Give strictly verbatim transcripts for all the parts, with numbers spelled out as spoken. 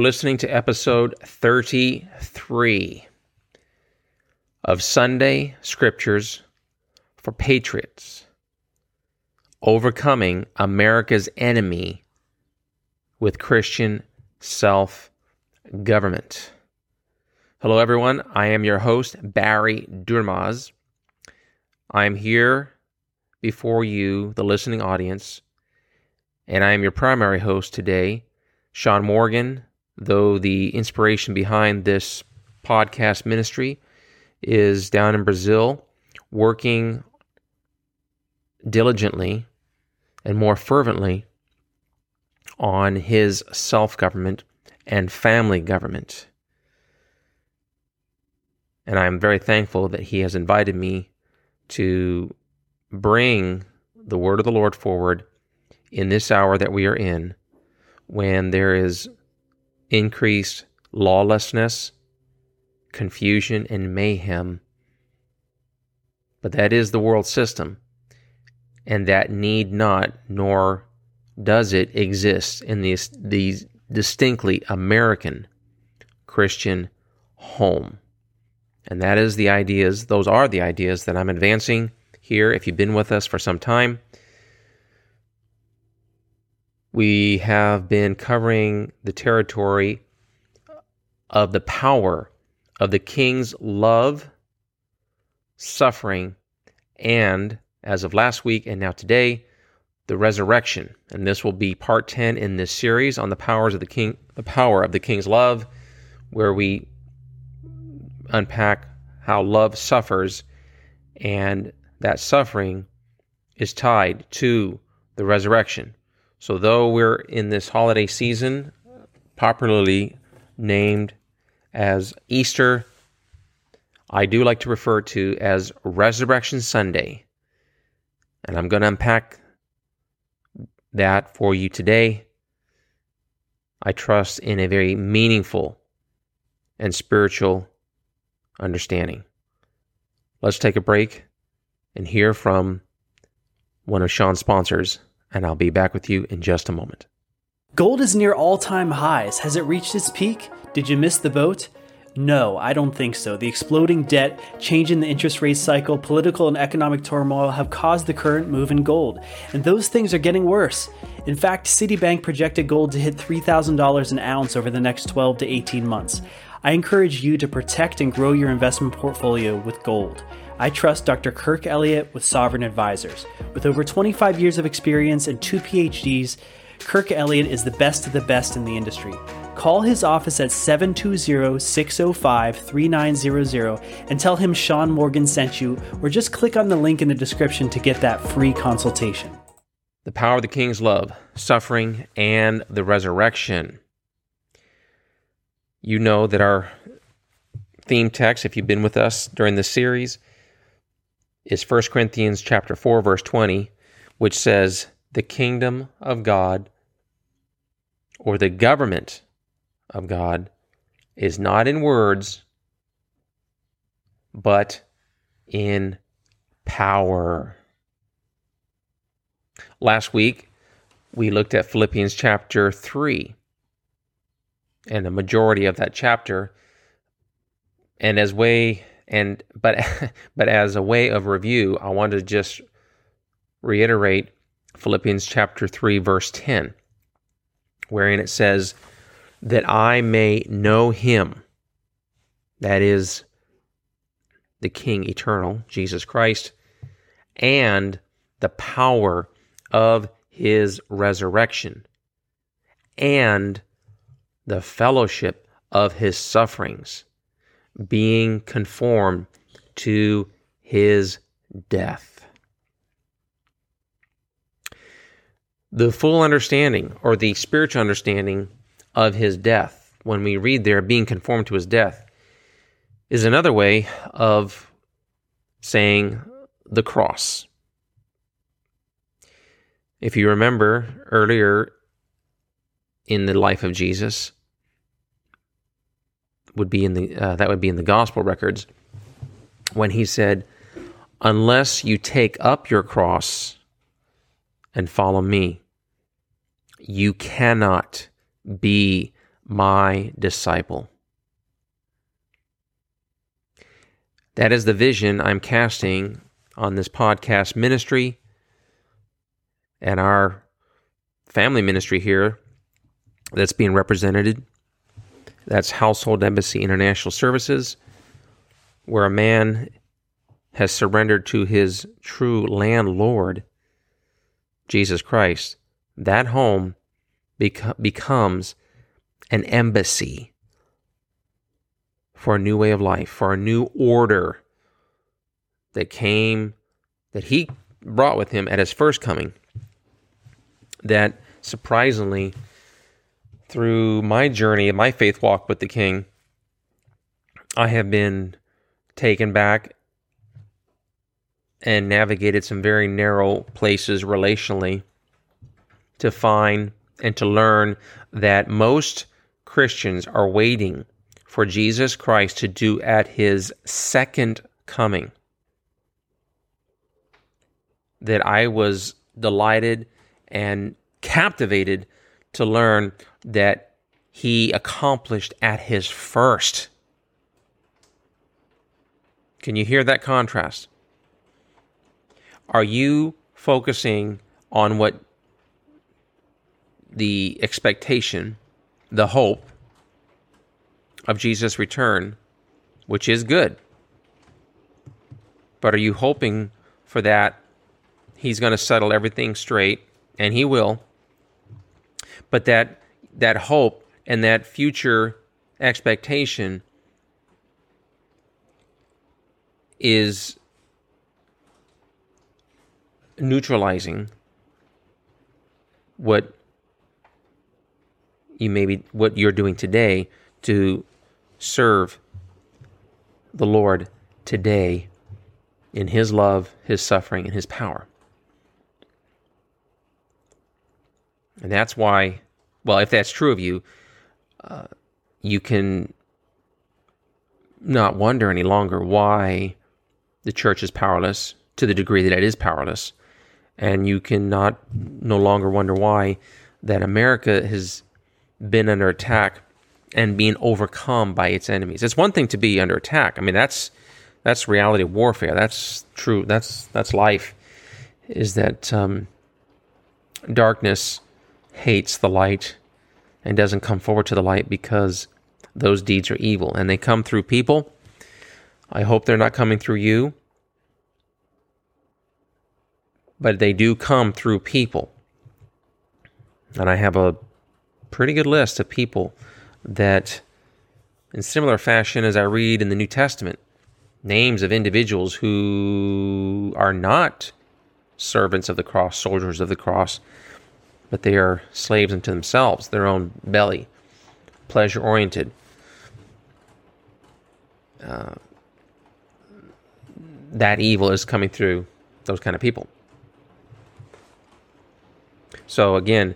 listening to episode thirty-three of Sunday Scriptures for Patriots, Overcoming America's Enemy with Christian Self-Government. Hello, everyone. I am your host, Barry Durmaz. I am here before you, the listening audience, and I am your primary host today, Sean Morgan, though the inspiration behind this podcast ministry is down in Brazil, working diligently and more fervently on his self-government and family government. And I'm very thankful that he has invited me to bring the word of the Lord forward in this hour that we are in, when there is increased lawlessness, confusion, and mayhem. But that is the world system, and that need not, nor does it exist in these, these distinctly American Christian home. And that is the ideas, those are the ideas that I'm advancing here. If you've been with us for some time, we have been covering the territory of the power of the King's love, suffering, and, as of last week and now today, the resurrection. And this will be part ten in this series on the powers of the King, the power of the King's love, where we unpack how love suffers, and that suffering is tied to the resurrection. So though we're in this holiday season, popularly named as Easter, I do like to refer to as Resurrection Sunday. And I'm going to unpack that for you today. I trust in a very meaningful and spiritual understanding. Let's take a break and hear from one of Sean's sponsors, and I'll be back with you in just a moment. Gold is near all-time highs. Has it reached its peak? Did you miss the boat? No, I don't think so. The exploding debt, change in the interest rate cycle, political and economic turmoil have caused the current move in gold, and those things are getting worse. In fact, Citibank projected gold to hit three thousand dollars an ounce over the next twelve to eighteen months. I encourage you to protect and grow your investment portfolio with gold. I trust Doctor Kirk Elliott with Sovereign Advisors. With over twenty-five years of experience and two P H Ds, Kirk Elliott is the best of the best in the industry. Call his office at seven two zero, six zero five, three nine zero zero and tell him Sean Morgan sent you, or just click on the link in the description to get that free consultation. The power of the King's love, suffering, and the resurrection. You know that our theme text, if you've been with us during this series, is First Corinthians chapter four, verse twenty, which says, the kingdom of God, or the government of God, is not in words, but in power. Last week, we looked at Philippians chapter three, and the majority of that chapter, and as way and but but as a way of review, I wanted to just reiterate Philippians chapter three, verse ten, wherein it says, that I may know him, that is the King eternal, Jesus Christ, and the power of his resurrection, and the fellowship of his sufferings, being conformed to his death. The full understanding, or the spiritual understanding of his death, when we read there, being conformed to his death, is another way of saying the cross. If you remember earlier in the life of Jesus, would be in the uh, that would be in the gospel records, when he said, unless you take up your cross and follow me, you cannot be my disciple. That is the vision I'm casting on this podcast ministry and our family ministry here that's being represented. That's Household Embassy International Services, where a man has surrendered to his true landlord, Jesus Christ. That home bec- becomes an embassy for a new way of life, for a new order that came, that he brought with him at his first coming. That surprisingly, through my journey, my faith walk with the King, I have been taken back and navigated some very narrow places relationally to find and to learn that most Christians are waiting for Jesus Christ to do at his second coming. That I was delighted and captivated to learn that he accomplished at his first. Can you hear that contrast? Are you focusing on what the expectation, the hope of Jesus' return, which is good, but are you hoping for that he's going to settle everything straight, and he will, but that that hope and that future expectation is neutralizing what you maybe what you're doing today to serve the Lord today in his love, his suffering, and his power. And that's why, well, if that's true of you, uh, you can not wonder any longer why the church is powerless to the degree that it is powerless. And you cannot no longer wonder why that America has been under attack and being overcome by its enemies. It's one thing to be under attack. I mean, that's that's reality of warfare. That's true. That's that's life. Is that um, darkness hates the light and doesn't come forward to the light because those deeds are evil, and they come through people. I hope they're not coming through you, but they do come through people. And I have a pretty good list of people that, in similar fashion as I read in the New Testament, names of individuals who are not servants of the cross, soldiers of the cross, but they are slaves unto themselves, their own belly, pleasure-oriented. Uh, that evil is coming through those kind of people. So again,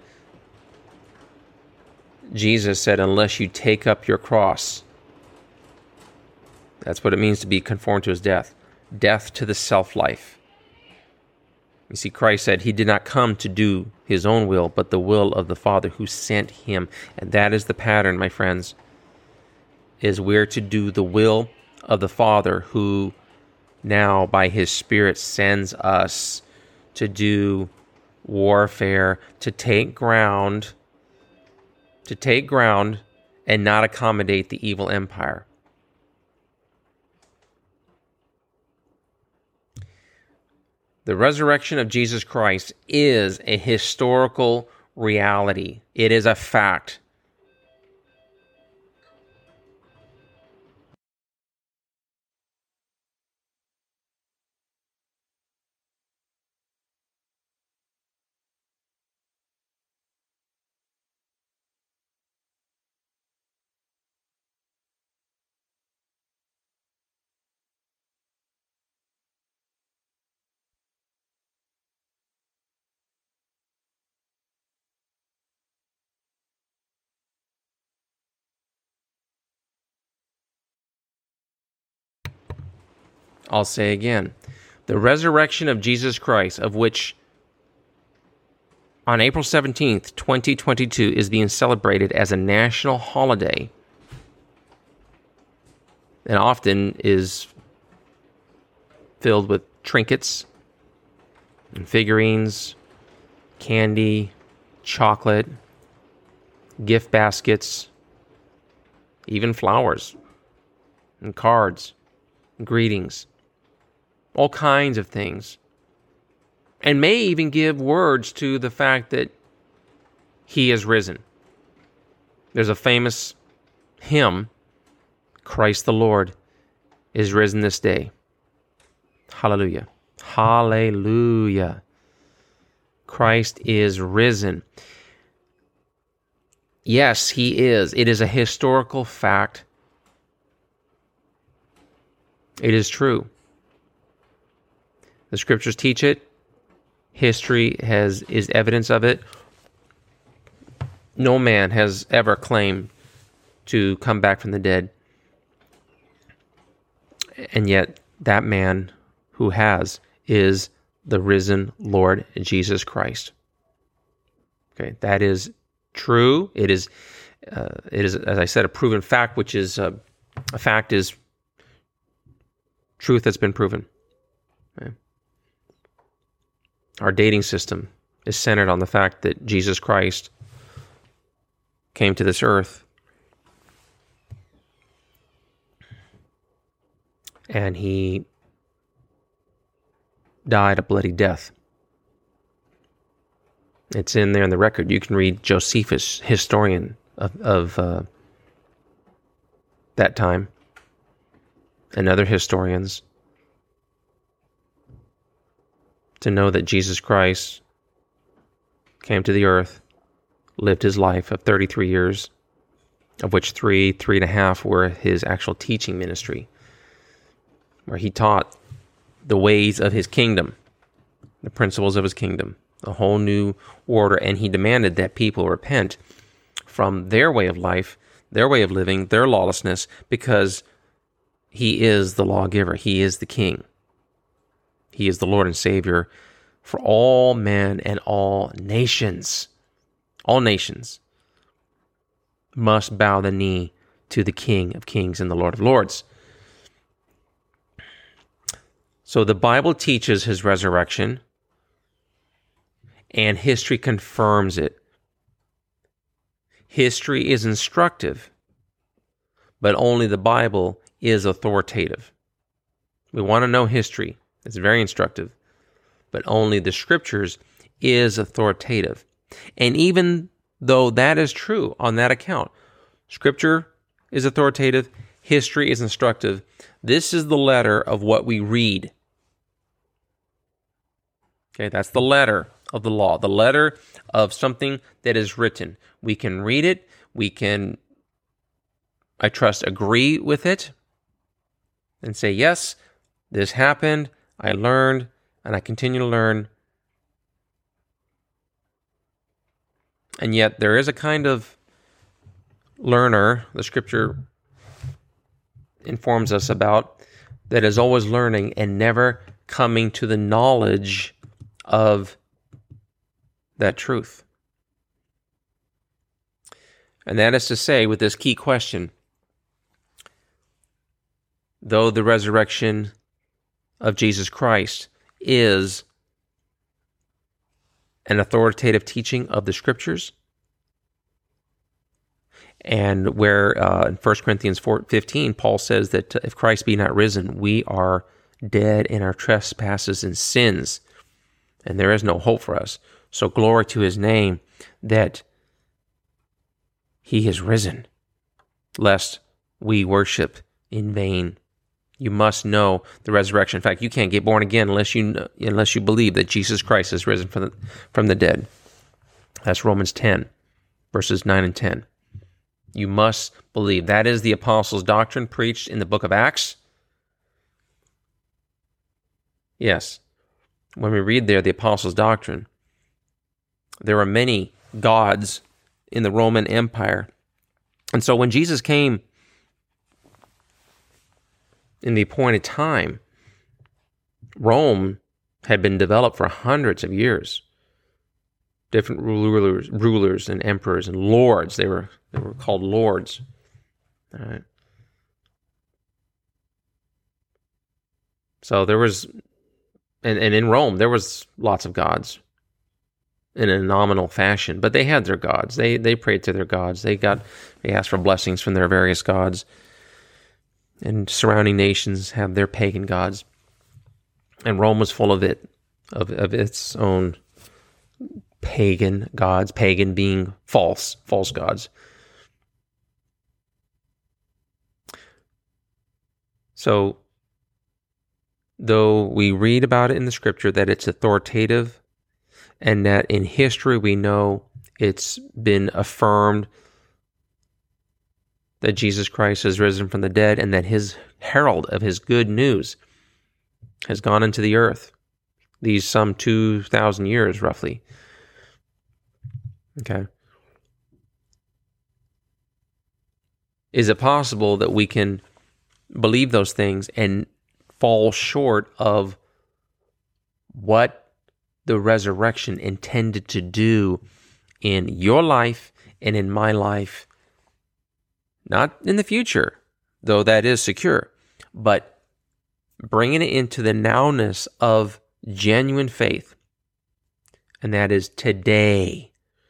Jesus said, unless you take up your cross, that's what it means to be conformed to his death. Death to the self-life. You see, Christ said he did not come to do his own will, but the will of the Father who sent him. And that is the pattern, my friends, is we're to do the will of the Father who now by his Spirit sends us to do warfare, to take ground, to take ground and not accommodate the evil empire. The resurrection of Jesus Christ is a historical reality. It is a fact. I'll say again, the resurrection of Jesus Christ, of which on April seventeenth, twenty twenty-two is being celebrated as a national holiday, and often is filled with trinkets and figurines, candy, chocolate, gift baskets, even flowers and cards, and greetings, all kinds of things. And may even give words to the fact that he is risen. There's a famous hymn, Christ the Lord is risen this day. Hallelujah. Hallelujah. Christ is risen. Yes, he is. It is a historical fact. It is true. The scriptures teach it. History has is evidence of it. No man has ever claimed to come back from the dead. And yet that man who has is the risen Lord Jesus Christ. Okay, that is true. It is, uh, it is, as I said, a proven fact, which is uh, a fact is truth that's been proven. Okay. Our dating system is centered on the fact that Jesus Christ came to this earth and he died a bloody death. It's in there in the record. You can read Josephus, historian of, of uh, that time, and other historians, to know that Jesus Christ came to the earth, lived his life of thirty-three years, of which three, three and a half were his actual teaching ministry, where he taught the ways of his kingdom, the principles of his kingdom, a whole new order, and he demanded that people repent from their way of life, their way of living, their lawlessness, because he is the lawgiver. He is the king. He is the Lord and Savior for all men and all nations. All nations must bow the knee to the King of Kings and the Lord of Lords. So the Bible teaches his resurrection, and history confirms it. History is instructive, but only the Bible is authoritative. We want to know history. It's very instructive, but only the scriptures is authoritative. And even though that is true on that account, scripture is authoritative, history is instructive. This is the letter of what we read. Okay, that's the letter of the law, the letter of something that is written. We can read it, we can, I trust, agree with it, and say, yes, this happened, I learned, and I continue to learn. And yet there is a kind of learner, the scripture informs us about, that is always learning and never coming to the knowledge of that truth. And that is to say, with this key question, though the resurrection of Jesus Christ is an authoritative teaching of the scriptures, and where uh, in First Corinthians four fifteen, Paul says that if Christ be not risen, we are dead in our trespasses and sins, and there is no hope for us. So glory to his name that he is risen, lest we worship in vain. You must know the resurrection. In fact, you can't get born again unless you know, unless you believe that Jesus Christ is risen from the, from the dead. That's Romans ten, verses nine and ten. You must believe. That is the apostles' doctrine preached in the book of Acts. Yes, when we read there the apostles' doctrine, there are many gods in the Roman Empire. And so when Jesus came in the appointed time, Rome had been developed for hundreds of years, different rulers, rulers and emperors and lords. They were they were called lords. All right. So there was, and, and in Rome, there was lots of gods in a nominal fashion, but they had their gods. They they prayed to their gods. They got they asked for blessings from their various gods. And surrounding nations have their pagan gods. And Rome was full of it, of, of its own pagan gods, pagan being false, false gods. So, though we read about it in the scripture that it's authoritative, and that in history we know it's been affirmed that Jesus Christ has risen from the dead, and that his herald of his good news has gone into the earth, these some two thousand years roughly. Okay. Is it possible that we can believe those things and fall short of what the resurrection intended to do in your life and in my life? Not in the future, though that is secure, but bringing it into the nowness of genuine faith, and that is today.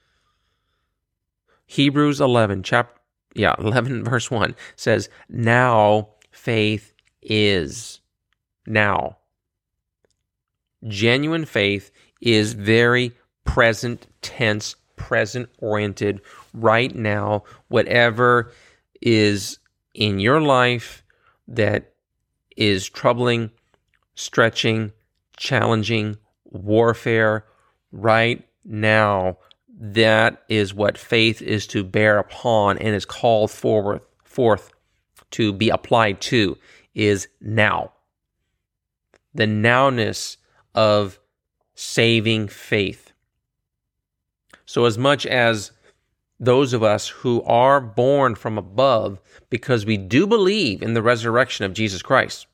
Hebrews eleven, chap, yeah, eleven verse one says, now faith is. Now. Genuine faith is very present tense, present oriented, right now, whatever is in your life that is troubling, stretching, challenging, warfare, right now, that is what faith is to bear upon and is called forward, forth to be applied to, is now. The nowness of saving faith. So as much as those of us who are born from above, because we do believe in the resurrection of Jesus Christ,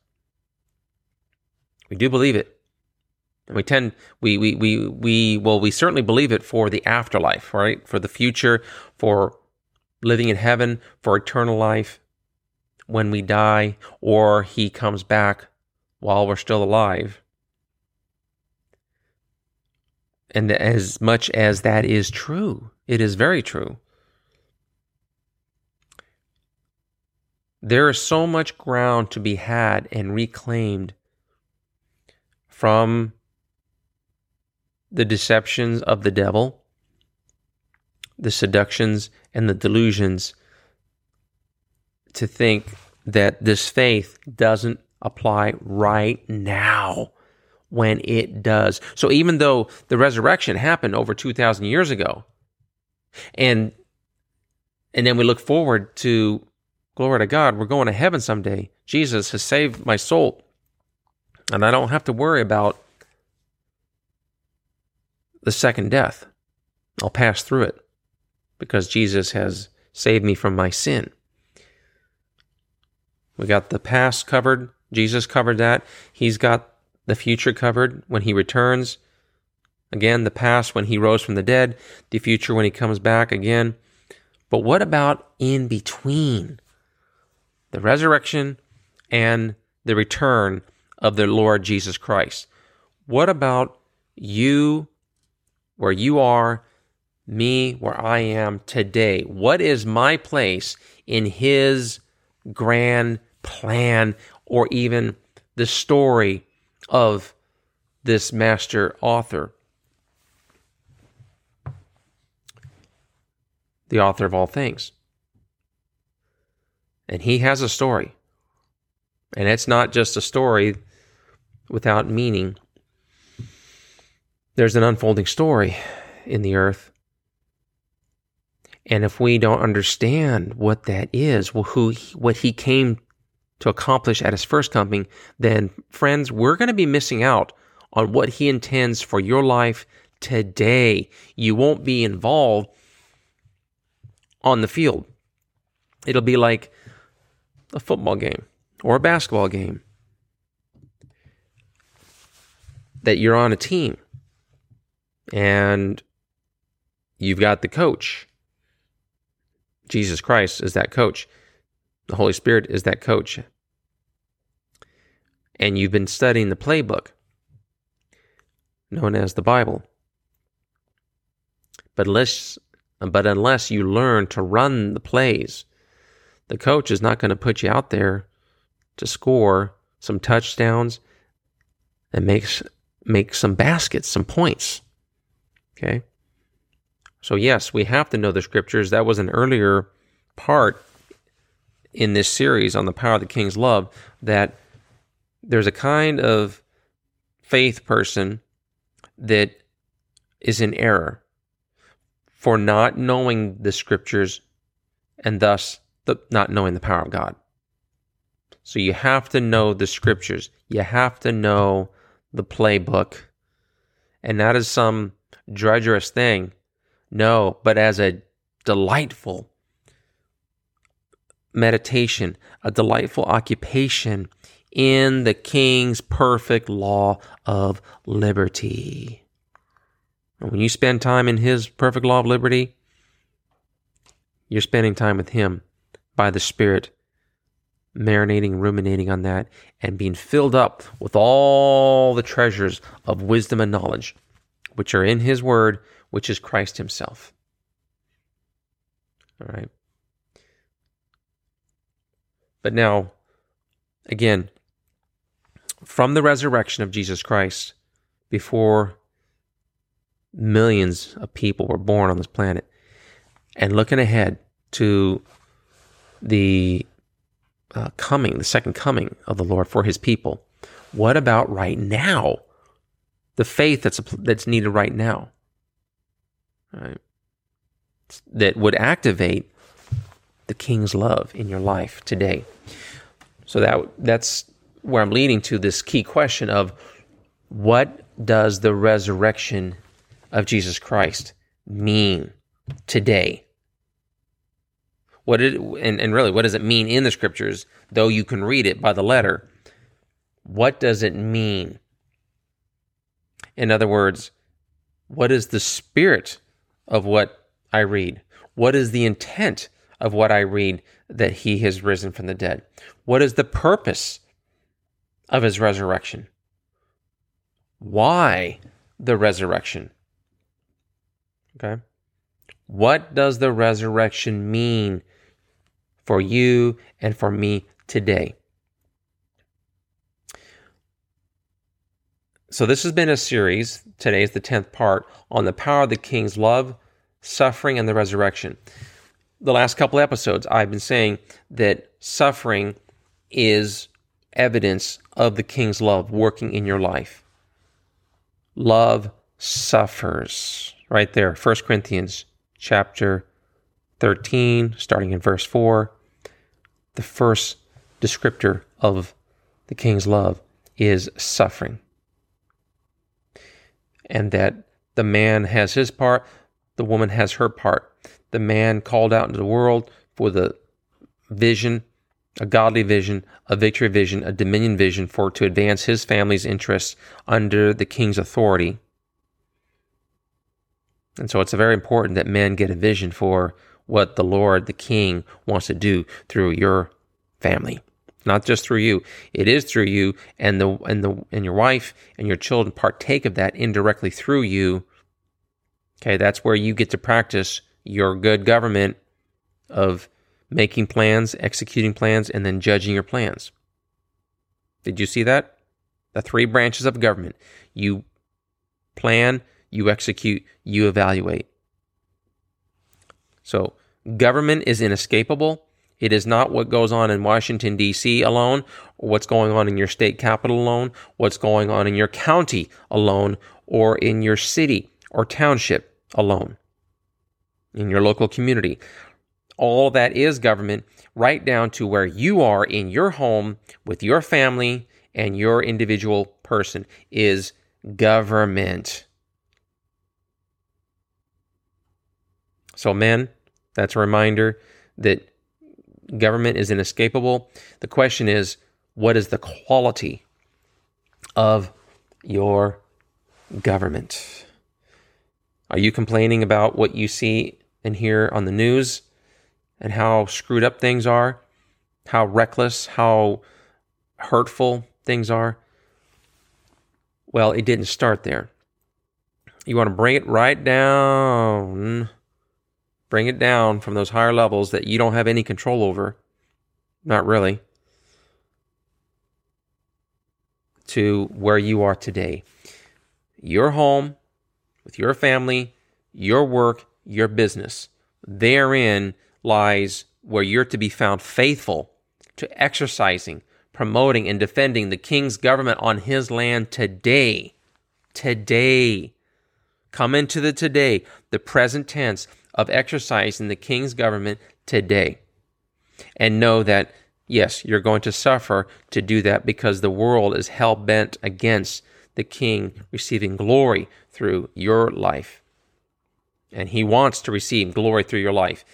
we do believe it. And we tend, we, we, we, we, well, we certainly believe it for the afterlife, right? For the future, for living in heaven, for eternal life when we die, or he comes back while we're still alive. And as much as that is true, it is very true, there is so much ground to be had and reclaimed from the deceptions of the devil, the seductions and the delusions, to think that this faith doesn't apply right now when it does. So even though the resurrection happened over two thousand years ago, and and then we look forward to, glory to God, we're going to heaven someday. Jesus has saved my soul, and I don't have to worry about the second death. I'll pass through it because Jesus has saved me from my sin. We got the past covered. Jesus covered that. He's got the future covered when he returns. Again, the past when he rose from the dead, the future when he comes back again. But what about in between the resurrection and the return of the Lord Jesus Christ? What about you, where you are, me, where I am today? What is my place in his grand plan, or even the story of this master author, the author of all things? And he has a story, and it's not just a story without meaning. There's an unfolding story in the earth. And if we don't understand what that is, well, who, what he came to accomplish at his first coming, then, friends, we're going to be missing out on what he intends for your life today. You won't be involved on the field. It'll be like a football game or a basketball game that you're on a team, and you've got the coach. Jesus Christ is that coach. The Holy Spirit is that coach. And you've been studying the playbook known as the Bible. But unless, but unless you learn to run the plays, the coach is not going to put you out there to score some touchdowns and make, make some baskets, some points. Okay? So yes, we have to know the scriptures. That was an earlier part in this series on the power of the King's love, that there's a kind of faith person that is in error for not knowing the scriptures and thus the, not knowing the power of God. So you have to know the scriptures. You have to know the playbook. And not as some drudgerous thing. No, but as a delightful meditation, a delightful occupation in the King's perfect law of liberty. And when you spend time in His perfect law of liberty, you're spending time with Him by the Spirit, marinating, ruminating on that, and being filled up with all the treasures of wisdom and knowledge, which are in His Word, which is Christ Himself. All right. But now, again, from the resurrection of Jesus Christ, before millions of people were born on this planet, and looking ahead to the uh, coming, the second coming of the Lord for His people, what about right now? The faith that's that's needed right now, right? That would activate the King's love in your life today. So that that's where I'm leading to this key question of, what does the resurrection of Jesus Christ mean today? What it and, and really, what does it mean in the scriptures, though you can read it by the letter? What does it mean? In other words, what is the spirit of what I read? What is the intent of what I read, that He has risen from the dead? What is the purpose of His resurrection? Why the resurrection? Okay. What does the resurrection mean for you and for me today? So this has been a series. Today is the tenth part on the power of the King's love, suffering, and the resurrection. The last couple episodes, I've been saying that suffering is evidence of the King's love working in your life. Love suffers. Right there, First Corinthians chapter thirteen, starting in verse four. The first descriptor of the King's love is suffering. And that the man has his part, the woman has her part. The man called out into the world for the vision, a godly vision, a victory vision, a dominion vision, for to advance his family's interests under the king's authority. And so it's very important that men get a vision for what the Lord, the King, wants to do through your family. Not just through you. It is through you, and the and the and your wife and your children partake of that indirectly through you. Okay, that's where you get to practice your good government of making plans, executing plans, and then judging your plans. Did you see that? The three branches of government. You plan, you execute, you evaluate. So government is inescapable. It is not what goes on in Washington, D C alone, or what's going on in your state capital alone, what's going on in your county alone, or in your city or township alone, in your local community. All that is government, right down to where you are in your home with your family and your individual person, is government. So men, that's a reminder that government is inescapable. The question is, what is the quality of your government? Are you complaining about what you see and hear on the news and how screwed up things are, how reckless, how hurtful things are? Well, it didn't start there. You want to bring it right down, bring it down from those higher levels that you don't have any control over, not really, to where you are today. Your home, with your family, your work, your business. Therein lies where you're to be found faithful to exercising, promoting, and defending the king's government on his land today. Today. Come into the today, the present tense of exercising the king's government today. And know that, yes, you're going to suffer to do that because the world is hell-bent against the king receiving glory through your life. And he wants to receive glory through your life.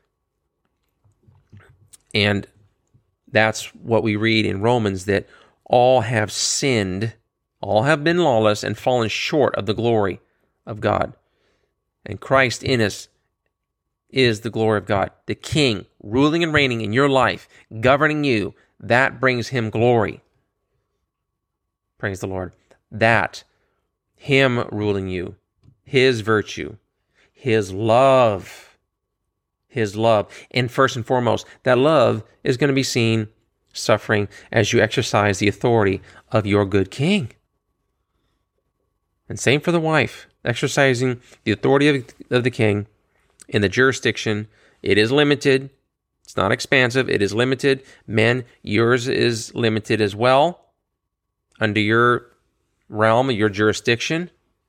And that's what we read in Romans, that all have sinned, all have been lawless and fallen short of the glory of God. And Christ in us is the glory of God. The king ruling and reigning in your life, governing you, that brings him glory. Praise the Lord. That, him ruling you, his virtue, his love, his love. And first and foremost, that love is going to be seen suffering as you exercise the authority of your good king. And same for the wife, exercising the authority of, of the king in the jurisdiction. It is limited. It's not expansive. It is limited. Men, yours is limited as well under your realm, your jurisdiction.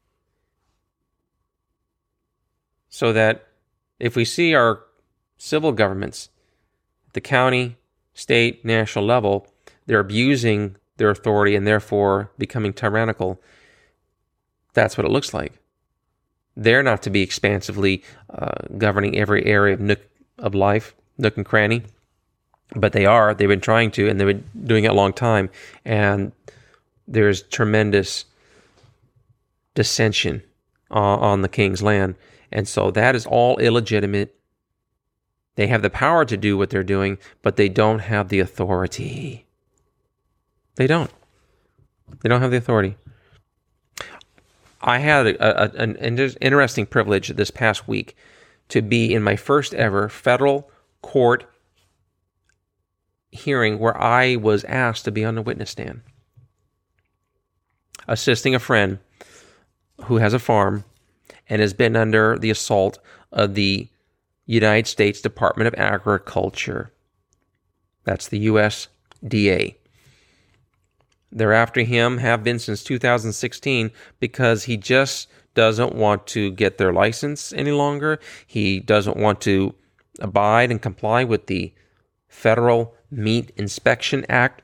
So that if we see our civil governments, the county, state, national level, they're abusing their authority and therefore becoming tyrannical, that's what it looks like. They're not to be expansively uh, governing every area of nook of life, nook and cranny, but they are. They've been trying to, and they've been doing it a long time. And there's tremendous dissension uh, on the king's land. And so that is all illegitimate. They have the power to do what they're doing, but they don't have the authority. They don't. They don't have the authority. I had a, a, an interesting privilege this past week to be in my first ever federal court hearing where I was asked to be on the witness stand, assisting a friend who has a farm and has been under the assault of the United States Department of Agriculture. That's the U S D A. They're after him, have been since two thousand sixteen, because he just doesn't want to get their license any longer. He doesn't want to abide and comply with the Federal Meat Inspection Act.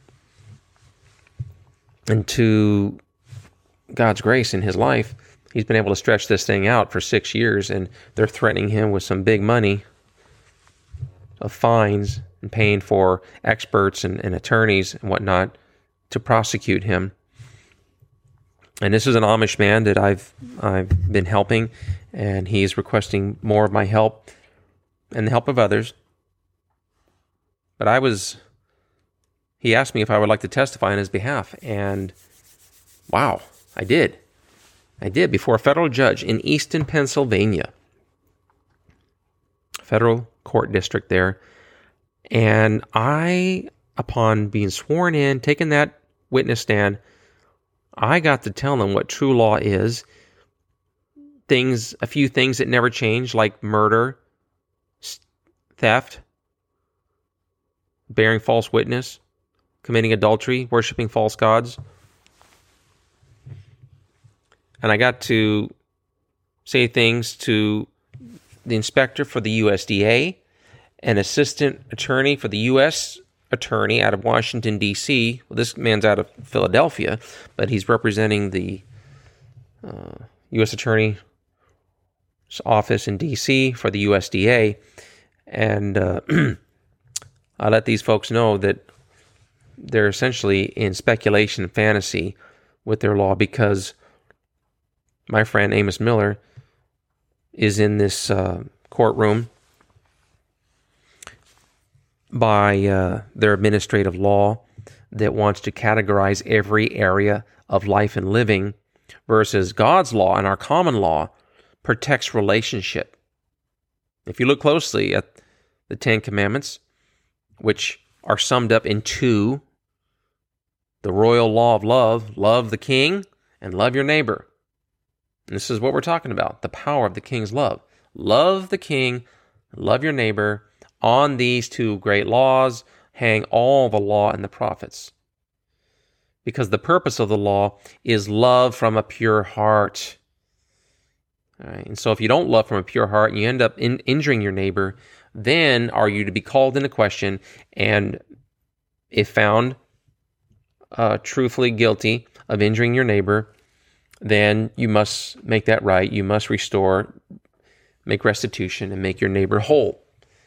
And to God's grace in his life, he's been able to stretch this thing out for six years, and they're threatening him with some big money of fines and paying for experts and, and attorneys and whatnot to prosecute him. And this is an Amish man that I've I've been helping, and he's requesting more of my help and the help of others. But I was, he asked me if I would like to testify on his behalf, and wow, I did. I did before a federal judge in Easton, Pennsylvania. Federal court district there. And I, upon being sworn in, taking that witness stand, I got to tell them what true law is. Things, a few things that never change, like murder, theft, bearing false witness, committing adultery, worshiping false gods. And I got to say things to the inspector for the U S D A, an assistant attorney for the U S attorney out of Washington, D C Well, this man's out of Philadelphia, but he's representing the uh, U S attorney's office in D C for the U S D A. And uh, I let these folks know that they're essentially in speculation and fantasy with their law, because my friend Amos Miller is in this uh, courtroom by uh, their administrative law that wants to categorize every area of life and living, versus God's law and our common law protects relationship. If you look closely at the Ten Commandments, which are summed up in two, the royal law of love, love the king and love your neighbor. And this is what we're talking about, the power of the king's love. Love the king, love your neighbor. On these two great laws hang all the law and the prophets. Because the purpose of the law is love from a pure heart. All right? And so if you don't love from a pure heart and you end up in, injuring your neighbor, then are you to be called into question, and if found uh, truthfully guilty of injuring your neighbor, then you must make that right. You must restore, make restitution, and make your neighbor whole.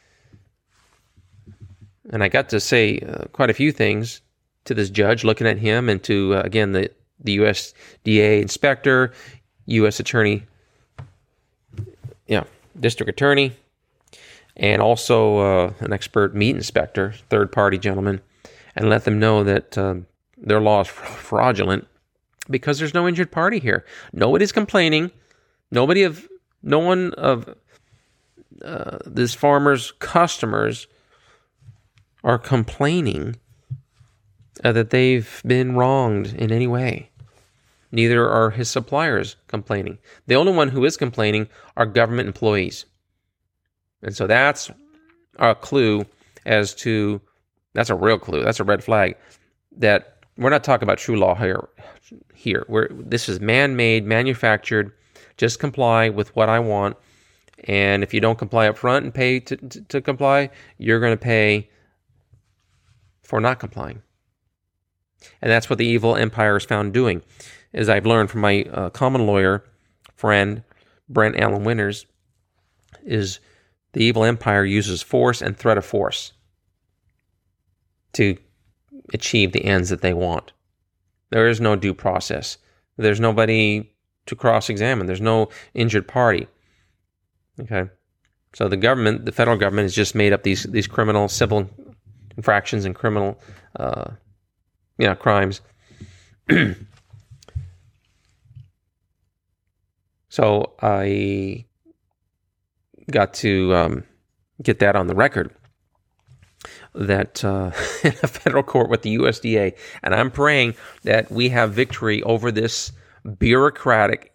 And I got to say uh, quite a few things to this judge, looking at him, and to, uh, again, the, the U S D A inspector, U S attorney, yeah, district attorney, and also uh, an expert meat inspector, third-party gentleman, and let them know that uh, their law is fraudulent because there's no injured party here. Nobody's complaining. Nobody of, no one of uh, this farmer's customers are complaining uh, that they've been wronged in any way. Neither are his suppliers complaining. The only one who is complaining are government employees. And so that's a clue as to, that's a real clue, that's a red flag, that we're not talking about true law here. Here, we're, this is man-made, manufactured, just comply with what I want, and if you don't comply up front and pay to, to, to comply, you're going to pay for not complying. And that's what the evil empire is found doing. As I've learned from my uh, common lawyer friend, Brent Allen Winters, is the evil empire uses force and threat of force to achieve the ends that they want. There is no due process. There's nobody to cross-examine. There's no injured party. Okay? So the government, the federal government, has just made up these these criminal civil infractions and criminal uh, you know, crimes. So I got to um, get that on the record, that uh, in a federal court with the U S D A, and I'm praying that we have victory over this bureaucratic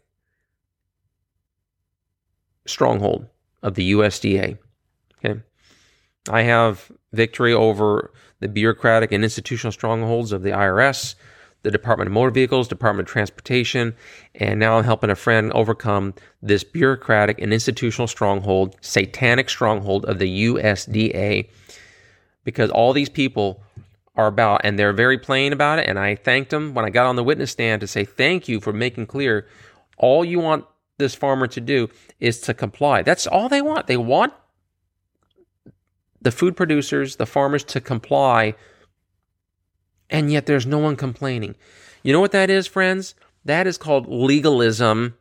stronghold of the U S D A. Okay, I have victory over the bureaucratic and institutional strongholds of the I R S, the Department of Motor Vehicles, Department of Transportation, and now I'm helping a friend overcome this bureaucratic and institutional stronghold, satanic stronghold of the U S D A, because all these people are about, and they're very plain about it, and I thanked them when I got on the witness stand to say thank you for making clear all you want this farmer to do is to comply. That's all they want. They want the food producers, the farmers, to comply, and yet there's no one complaining. You know what that is, friends? That is called legalism.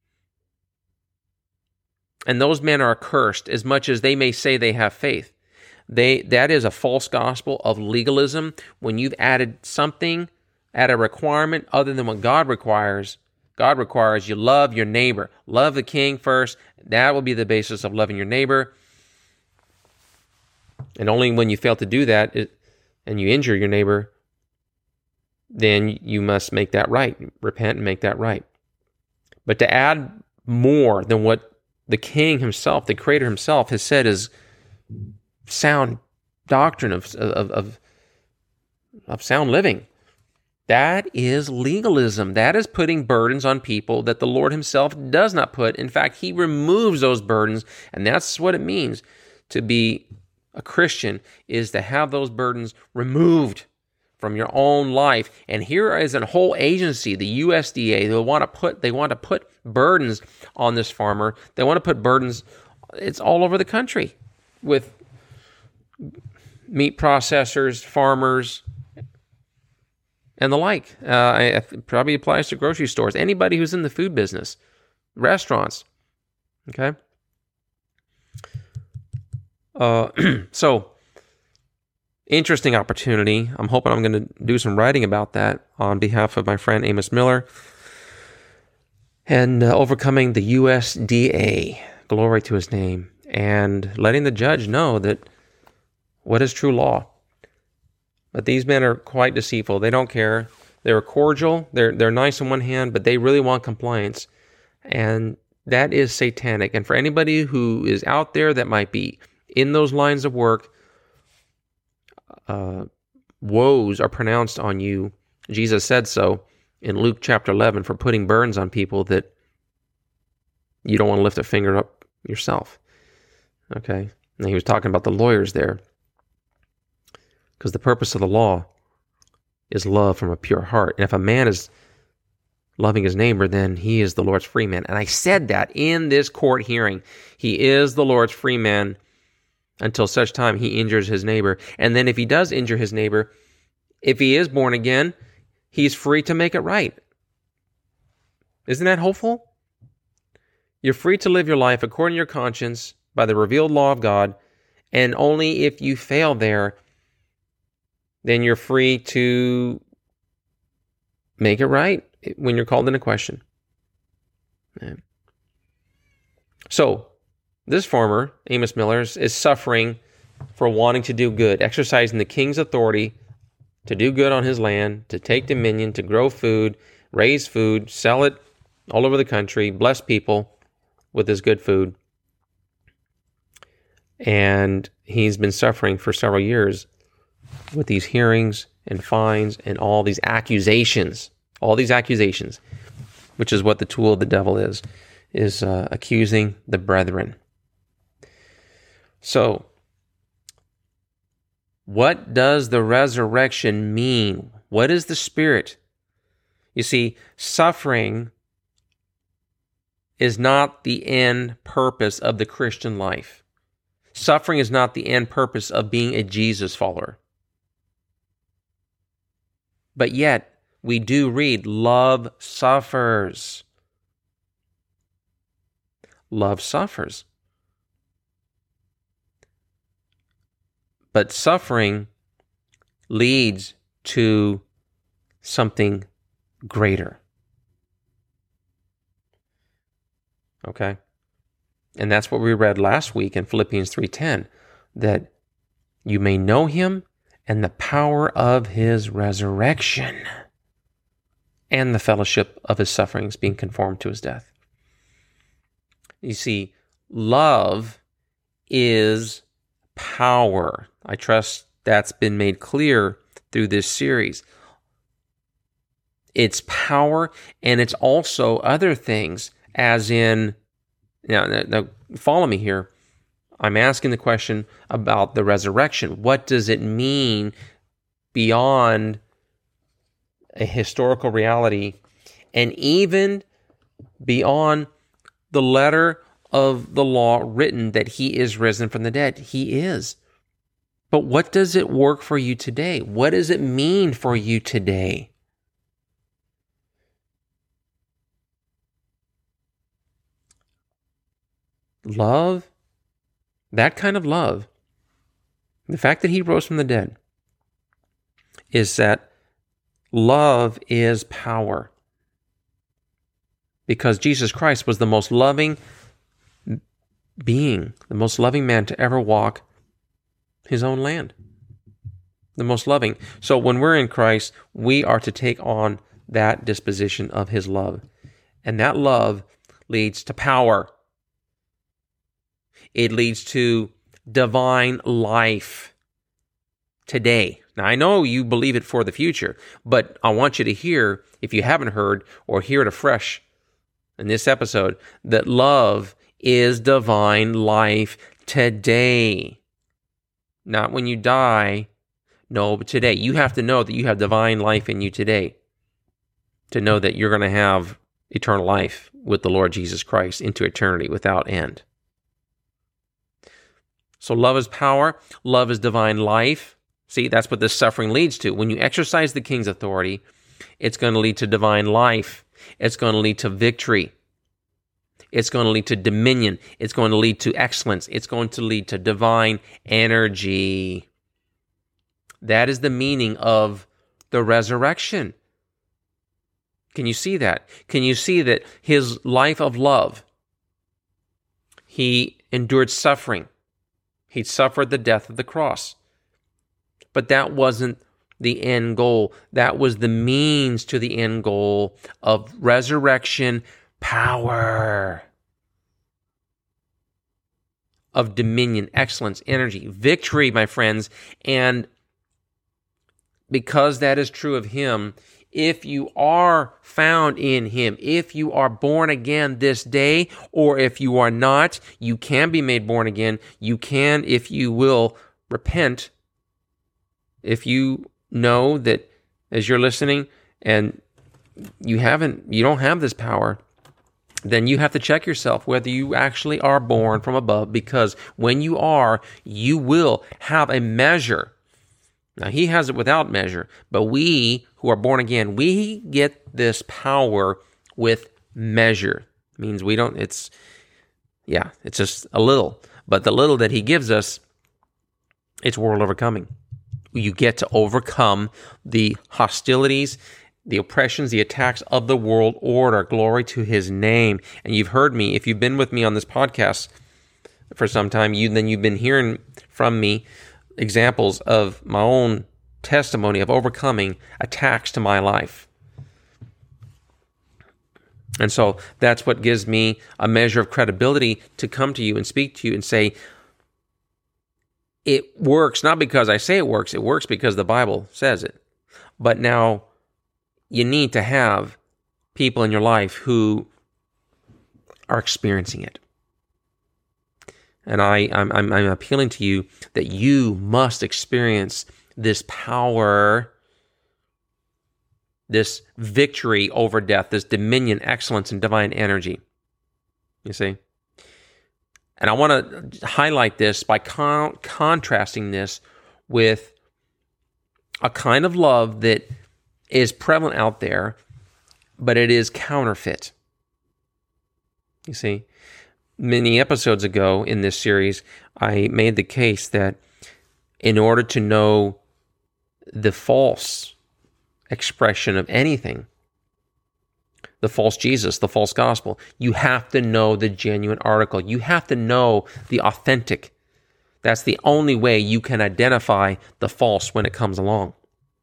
And those men are accursed as much as they may say they have faith. They that is a false gospel of legalism. When you've added something, add a requirement other than what God requires. God requires you love your neighbor. Love the king first. That will be the basis of loving your neighbor. And only when you fail to do that it, and you injure your neighbor, then you must make that right. Repent and make that right. But to add more than what the king himself, the creator himself, has said is sound doctrine of, of, of, of sound living, that is legalism. That is putting burdens on people that the Lord himself does not put. In fact, he removes those burdens, and that's what it means to be a Christian, is to have those burdens removed from your own life. And here is a whole agency, the U S D A, they want to put they want to put burdens on this farmer. They want to put burdens, it's all over the country, with meat processors, farmers, and the like. Uh, it probably applies to grocery stores. Anybody who's in the food business, restaurants. Okay? Uh, so, interesting opportunity. I'm hoping I'm going to do some writing about that on behalf of my friend Amos Miller. And uh, overcoming the U S D A, glory to his name, and letting the judge know that what is true law. But these men are quite deceitful. They don't care. They're cordial. They're they're nice on one hand, but they really want compliance. And that is satanic. And for anybody who is out there that might be in those lines of work, uh, woes are pronounced on you. Jesus said so in Luke chapter eleven for putting burdens on people that you don't want to lift a finger up yourself. Okay? And he was talking about the lawyers there. Because the purpose of the law is love from a pure heart. And if a man is loving his neighbor, then he is the Lord's free man. And I said that in this court hearing. He is the Lord's free man until such time he injures his neighbor. And then if he does injure his neighbor, if he is born again, he's free to make it right. Isn't that hopeful? You're free to live your life according to your conscience by the revealed law of God, and only if you fail there, then you're free to make it right when you're called into question. Yeah. So, this farmer, Amos Miller, is suffering for wanting to do good, exercising the king's authority to do good on his land, to take dominion, to grow food, raise food, sell it all over the country, bless people with his good food. And he's been suffering for several years with these hearings and fines and all these accusations, all these accusations, which is what the tool of the devil is, is uh, accusing the brethren. So, what does the resurrection mean? What is the Spirit? You see, suffering is not the end purpose of the Christian life. Suffering is not the end purpose of being a Jesus follower. But yet, we do read, love suffers. Love suffers. But suffering leads to something greater. Okay? And that's what we read last week in Philippians three ten, that you may know him and the power of his resurrection and the fellowship of his sufferings, being conformed to his death. You see, love is power. I trust that's been made clear through this series. It's power, and it's also other things, as in, now, now follow me here. I'm asking the question about the resurrection. What does it mean beyond a historical reality, and even beyond the letter of the law written that he is risen from the dead? He is. But what does it work for you today? What does it mean for you today? Love, that kind of love, the fact that he rose from the dead, is that love is power. Because Jesus Christ was the most loving being, the most loving man to ever walk his own land. The most loving. So when we're in Christ, we are to take on that disposition of his love. And that love leads to power. It leads to divine life today. Now, I know you believe it for the future, but I want you to hear, if you haven't heard, or hear it afresh in this episode, that love is divine life today. Not when you die. No, but today. You have to know that you have divine life in you today, to know that you're going to have eternal life with the Lord Jesus Christ into eternity without end. So love is power. Love is divine life. See, that's what this suffering leads to. When you exercise the king's authority, it's going to lead to divine life. It's going to lead to victory. It's going to lead to dominion. It's going to lead to excellence. It's going to lead to divine energy. That is the meaning of the resurrection. Can you see that? Can you see that his life of love, he endured suffering. He suffered the death of the cross. But that wasn't the end goal. That was the means to the end goal of resurrection power, of dominion, excellence, energy, victory, my friends. And because that is true of him, if you are found in him, if you are born again this day, or if you are not, you can be made born again. You can, if you will, repent. If you know that as you're listening and you haven't, you don't have this power, then you have to check yourself whether you actually are born from above, because when you are, you will have a measure. Now, he has it without measure, but we who are born again, we get this power with measure. It means we don't, it's, yeah, it's just a little. But the little that he gives us, it's world overcoming. You get to overcome the hostilities, the oppressions, the attacks of the world order. Glory to his name. And you've heard me, if you've been with me on this podcast for some time, you then you've been hearing from me examples of my own testimony of overcoming attacks to my life. And so that's what gives me a measure of credibility to come to you and speak to you and say, it works, not because I say it works, it works because the Bible says it. But now you need to have people in your life who are experiencing it. And I, I'm, I'm, I'm appealing to you that you must experience this power, this victory over death, this dominion, excellence, and divine energy. You see? And I want to highlight this by con- contrasting this with a kind of love that is prevalent out there, but it is counterfeit. You see? Many episodes ago in this series, I made the case that in order to know the false expression of anything, the false Jesus, the false gospel, you have to know the genuine article. You have to know the authentic. That's the only way you can identify the false when it comes along.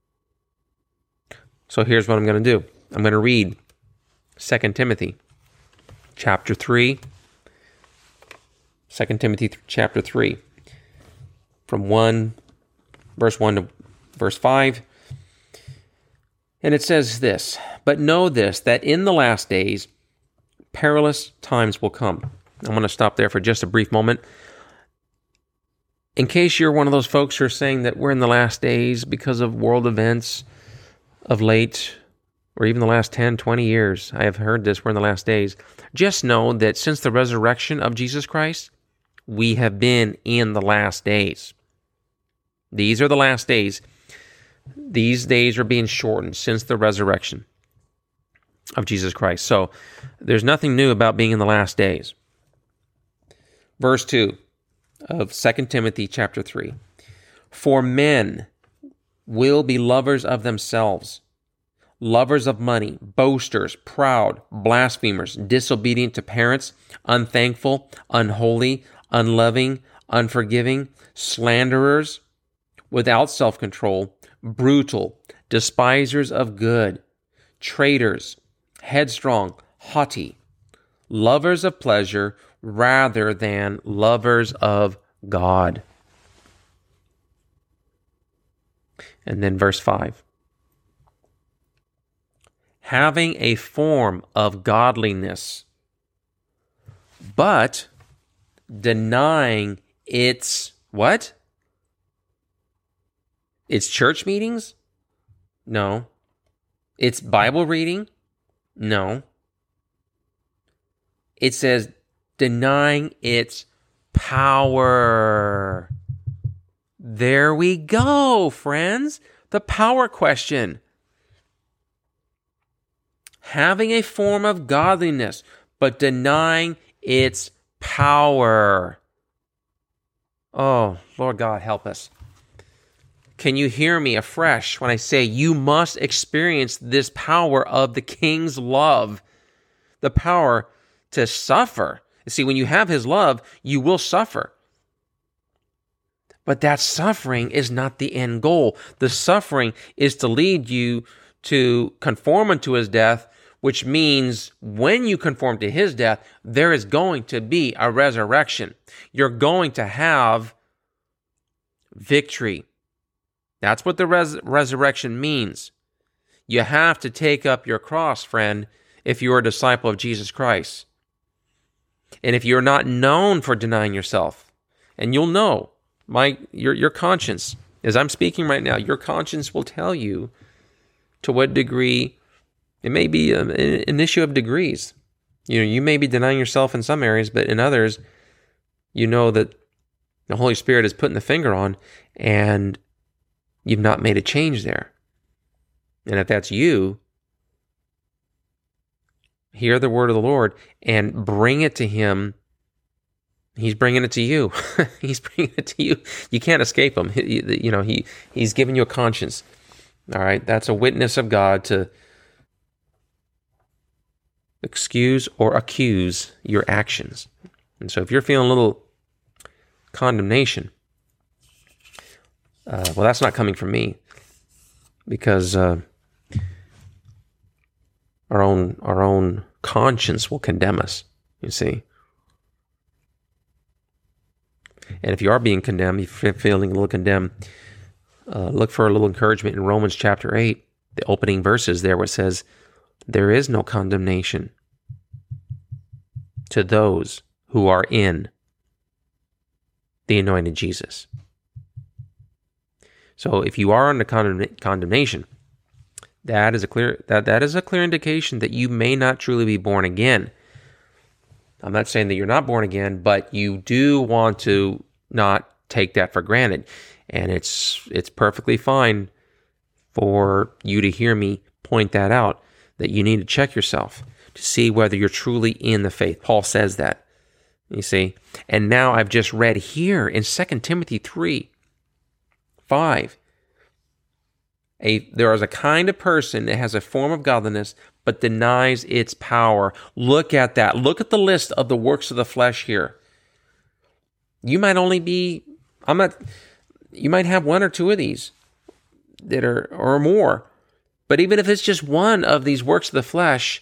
So here's what I'm going to do. I'm going to read Second Timothy chapter three. Second Timothy chapter three, from one, verse one to verse five. And it says this, "But know this, that in the last days, perilous times will come." I'm going to stop there for just a brief moment. In case you're one of those folks who are saying that we're in the last days because of world events of late, or even the last ten, twenty years, I have heard this, we're in the last days. Just know that since the resurrection of Jesus Christ, we have been in the last days. These are the last days. These days are being shortened since the resurrection of Jesus Christ. So there's nothing new about being in the last days. Verse two of Second Timothy chapter three. "For men will be lovers of themselves, lovers of money, boasters, proud, blasphemers, disobedient to parents, unthankful, unholy, unloving, unforgiving, slanderers, without self-control, brutal, despisers of good, traitors, headstrong, haughty, lovers of pleasure rather than lovers of God." And then verse five. "Having a form of godliness, but denying its," what? Its church meetings? No. Its Bible reading? No. It says denying its power. There we go, friends. The power question. Having a form of godliness, but denying its power. Oh, Lord God, help us. Can you hear me afresh when I say you must experience this power of the King's love, the power to suffer? You see, when you have his love, you will suffer. But that suffering is not the end goal. The suffering is to lead you to conform unto his death, which means when you conform to his death, there is going to be a resurrection. You're going to have victory. That's what the res- resurrection means. You have to take up your cross, friend, if you're a disciple of Jesus Christ. And if you're not known for denying yourself, and you'll know, my your your conscience, as I'm speaking right now, your conscience will tell you to what degree. It may be a, an issue of degrees. You know, you may be denying yourself in some areas, but in others, you know that the Holy Spirit is putting the finger on, and you've not made a change there. And if that's you, hear the word of the Lord and bring it to him. He's bringing it to you. He's bringing it to you. You can't escape him. He, you know, he he's giving you a conscience. All right, that's a witness of God to excuse or accuse your actions. And so if you're feeling a little condemnation, uh, well, that's not coming from me, because uh, our own our own conscience will condemn us, you see. And if you are being condemned, if you're feeling a little condemned, uh, look for a little encouragement in Romans chapter eight, the opening verses there, where it says, there is no condemnation to those who are in the anointed Jesus. So if you are under condemn- condemnation, that is a clear that, that is a clear indication that you may not truly be born again. I'm not saying that you're not born again, but you do want to not take that for granted. And it's it's perfectly fine for you to hear me point that out, that you need to check yourself to see whether you're truly in the faith. Paul says that, you see. And now I've just read here in Second Timothy three, five, a, there is a kind of person that has a form of godliness but denies its power. Look at that. Look at the list of the works of the flesh here. You might only be, I'm not, you might have one or two of these that are, or more. But even if it's just one of these works of the flesh,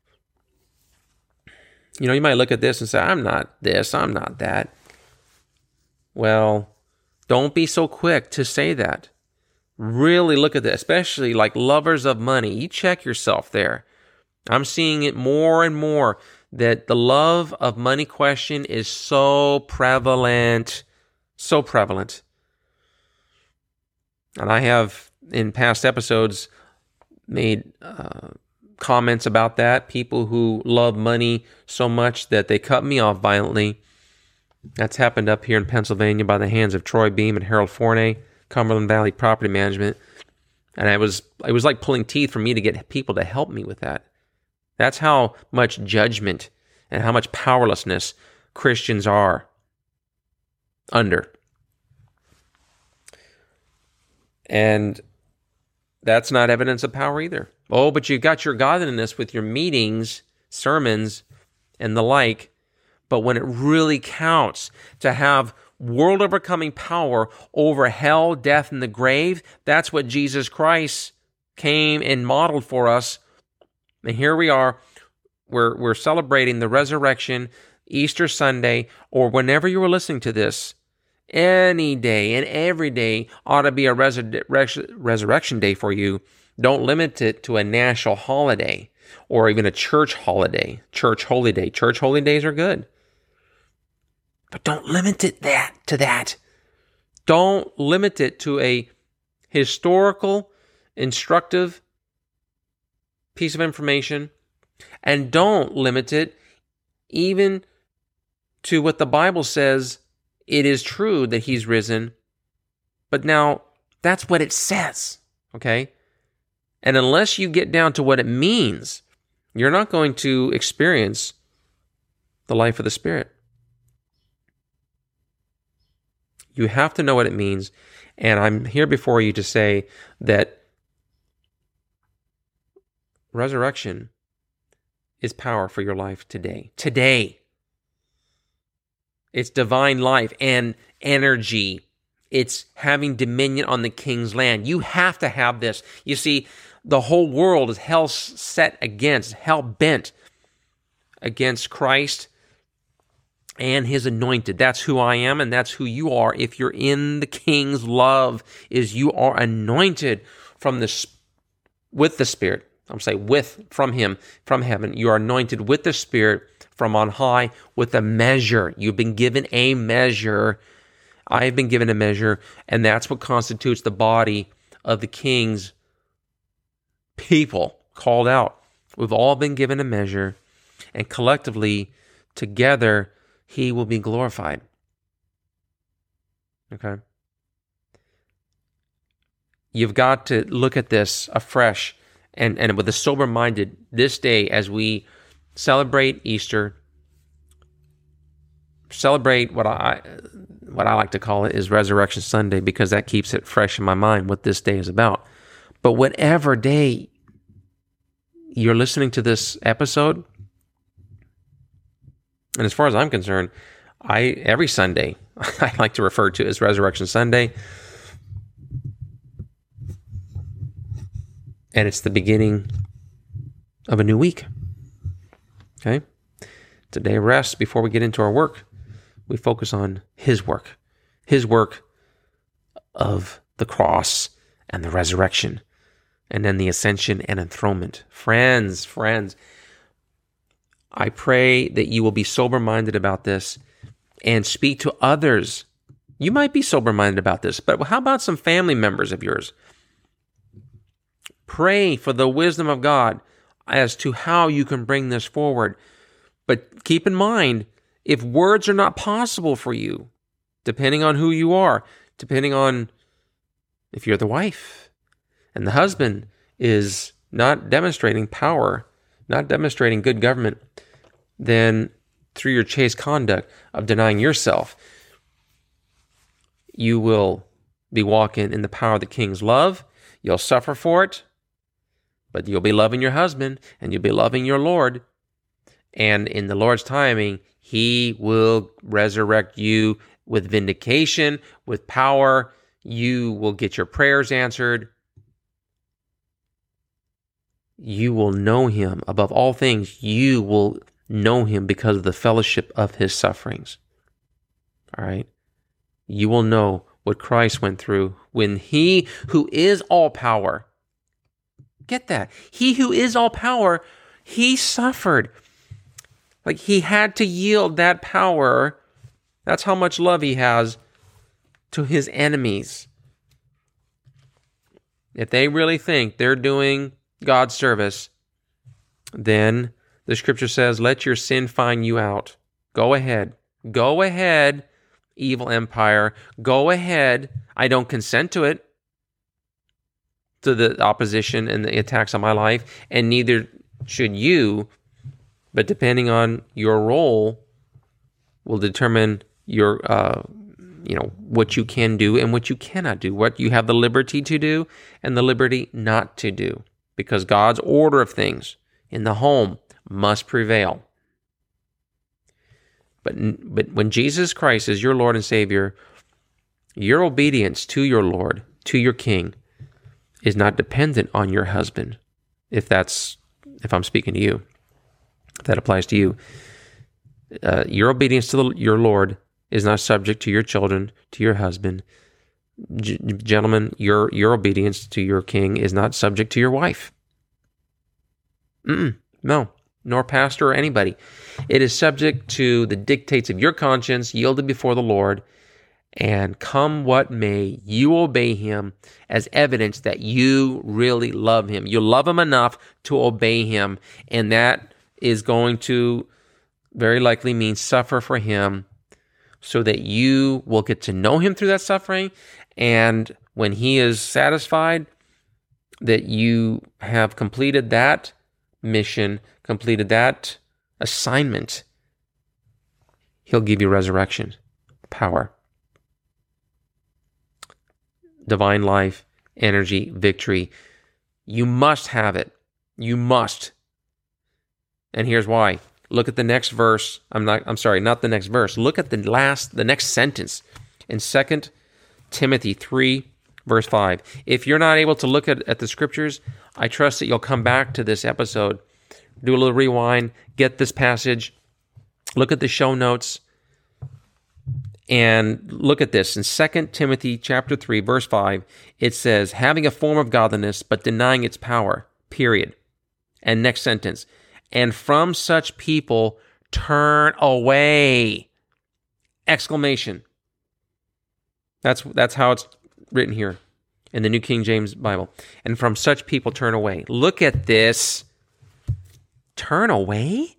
you know, you might look at this and say, I'm not this, I'm not that. Well, don't be so quick to say that. Really look at that, especially like lovers of money. You check yourself there. I'm seeing it more and more that the love of money question is so prevalent, so prevalent. And I have, in past episodes, made uh, comments about that. People who love money so much that they cut me off violently. That's happened up here in Pennsylvania by the hands of Troy Beam and Harold Forney, Cumberland Valley Property Management. And I was it was like pulling teeth for me to get people to help me with that. That's how much judgment and how much powerlessness Christians are under. And that's not evidence of power either. Oh, but you've got your godliness with your meetings, sermons, and the like. But when it really counts to have world-overcoming power over hell, death, and the grave, that's what Jesus Christ came and modeled for us. And here we are. We're, we're celebrating the resurrection, Easter Sunday, or whenever you were listening to this. Any day and every day ought to be a resur- res- resurrection day for you. Don't limit it to a national holiday or even a church holiday, church holy day. Church holy days are good. But don't limit it that to that. Don't limit it to a historical, instructive piece of information. And don't limit it even to what the Bible says. It is true that he's risen, but now that's what it says, okay? And unless you get down to what it means, you're not going to experience the life of the Spirit. You have to know what it means. And I'm here before you to say that resurrection is power for your life today. Today. It's divine life and energy. It's having dominion on the king's land. You have to have this. You see, the whole world is hell set against, hell bent against Christ and his anointed. That's who I am, and that's who you are. If you're in the king's love, is you are anointed from the with the Spirit. I'm saying with, from him, from heaven. You are anointed with the Spirit from on high with a measure. You've been given a measure. I have been given a measure, and that's what constitutes the body of the king's people called out. We've all been given a measure, and collectively, together, he will be glorified. Okay? You've got to look at this afresh and, and with a sober-minded this day as we celebrate Easter, celebrate what I what I like to call it is Resurrection Sunday, because that keeps it fresh in my mind what this day is about. But whatever day you're listening to this episode, and as far as I'm concerned, I every Sunday I like to refer to as Resurrection Sunday. And it's the beginning of a new week. Okay? It's a day of rest before we get into our work. We focus on his work. His work of the cross and the resurrection. And then the ascension and enthronement. Friends, friends, I pray that you will be sober-minded about this and speak to others. You might be sober-minded about this, but how about some family members of yours? Pray for the wisdom of God as to how you can bring this forward. But keep in mind, if words are not possible for you, depending on who you are, depending on if you're the wife and the husband is not demonstrating power, not demonstrating good government, then through your chaste conduct of denying yourself, you will be walking in the power of the king's love. You'll suffer for it, but you'll be loving your husband and you'll be loving your Lord. And in the Lord's timing, he will resurrect you with vindication, with power. You will get your prayers answered. You will know him above all things. You will know him because of the fellowship of his sufferings. All right? You will know what Christ went through when he who is all power, get that, he who is all power, he suffered. Like he had to yield that power. That's how much love he has to his enemies. If they really think they're doing God's service, then the scripture says, let your sin find you out. Go ahead. Go ahead, evil empire. Go ahead. I don't consent to it, to the opposition and the attacks on my life, and neither should you. But depending on your role will determine your, uh, you know, what you can do and what you cannot do, what you have the liberty to do and the liberty not to do. Because God's order of things in the home must prevail. But, but when Jesus Christ is your Lord and Savior, your obedience to your Lord, to your King, is not dependent on your husband. If that's, if I'm speaking to you, if that applies to you, uh, your obedience to the, your Lord is not subject to your children, to your husband. G- gentlemen, your your obedience to your king is not subject to your wife. Mm-mm, no, nor pastor or anybody. It is subject to the dictates of your conscience, yielded before the Lord, and come what may, you obey him as evidence that you really love him. You love him enough to obey him, and that is going to very likely mean suffer for him so that you will get to know him through that suffering. And when he is satisfied that you have completed that mission, completed that assignment, He'll give you resurrection, power, divine life, energy, victory. You must have it. You must. And here's why. Look at the next verse. I'm not I'm sorry, not the next verse. Look at the last the next sentence in Second Timothy three, verse five. If you're not able to look at, at the scriptures, I trust that you'll come back to this episode, do a little rewind, get this passage, look at the show notes, and look at this. In Second Timothy chapter three, verse five, it says, having a form of godliness, but denying its power, period. And next sentence, and from such people turn away! Exclamation. That's that's how it's written here in the New King James Bible. And from such people turn away. Look at this. Turn away?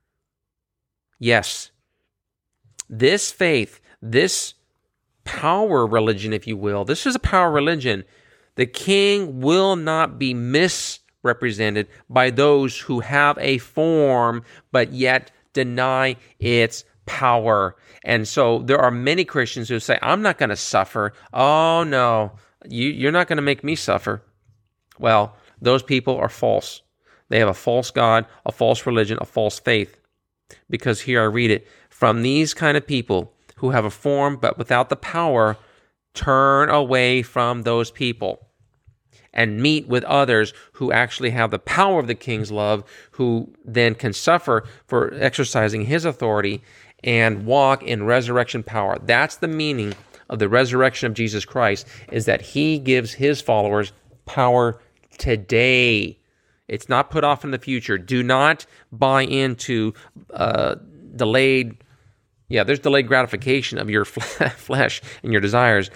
Yes. This faith, this power religion, if you will, this is a power religion. The king will not be misrepresented by those who have a form but yet deny its power. And so there are many Christians who say, I'm not going to suffer. Oh, no, you, you're not going to make me suffer. Well, those people are false. They have a false God, a false religion, a false faith. Because here I read it, from these kind of people who have a form but without the power, turn away from those people and meet with others who actually have the power of the king's love, who then can suffer for exercising his authority and walk in resurrection power. That's the meaning of the resurrection of Jesus Christ, is that he gives his followers power today. It's not put off in the future. Do not buy into uh, delayed, yeah, there's delayed gratification of your flesh and your desires.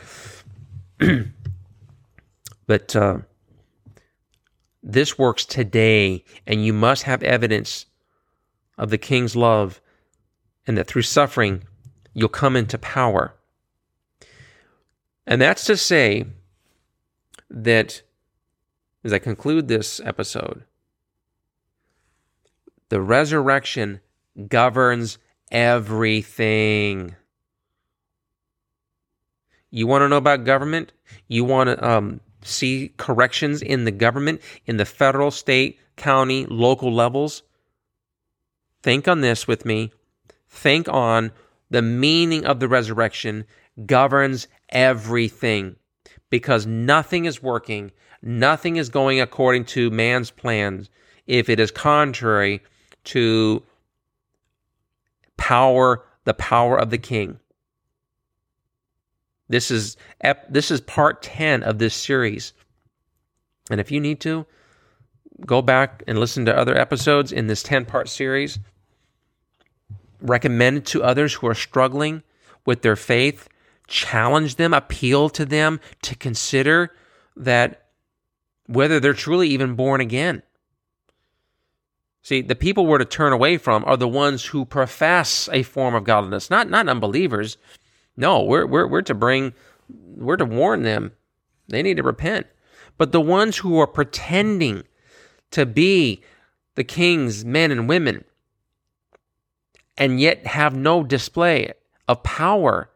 But uh, this works today, and you must have evidence of the king's love, and that through suffering, you'll come into power. And that's to say that, as I conclude this episode, the resurrection governs everything. You want to know about government? You want to um, see corrections in the government, in the federal, state, county, local levels? Think on this with me. Think on the meaning of the resurrection governs everything, because nothing is working, nothing is going according to man's plans if it is contrary to power, the power of the king. This is ep- this is part ten of this series. And if you need to, go back and listen to other episodes in this ten-part series. Recommend it to others who are struggling with their faith. Challenge them, appeal to them to consider that whether they're truly even born again. See, the people we're to turn away from are the ones who profess a form of godliness, not not unbelievers. No, we're we're we're to bring, we're to warn them. They need to repent. But the ones who are pretending to be the king's men and women, and yet have no display of power,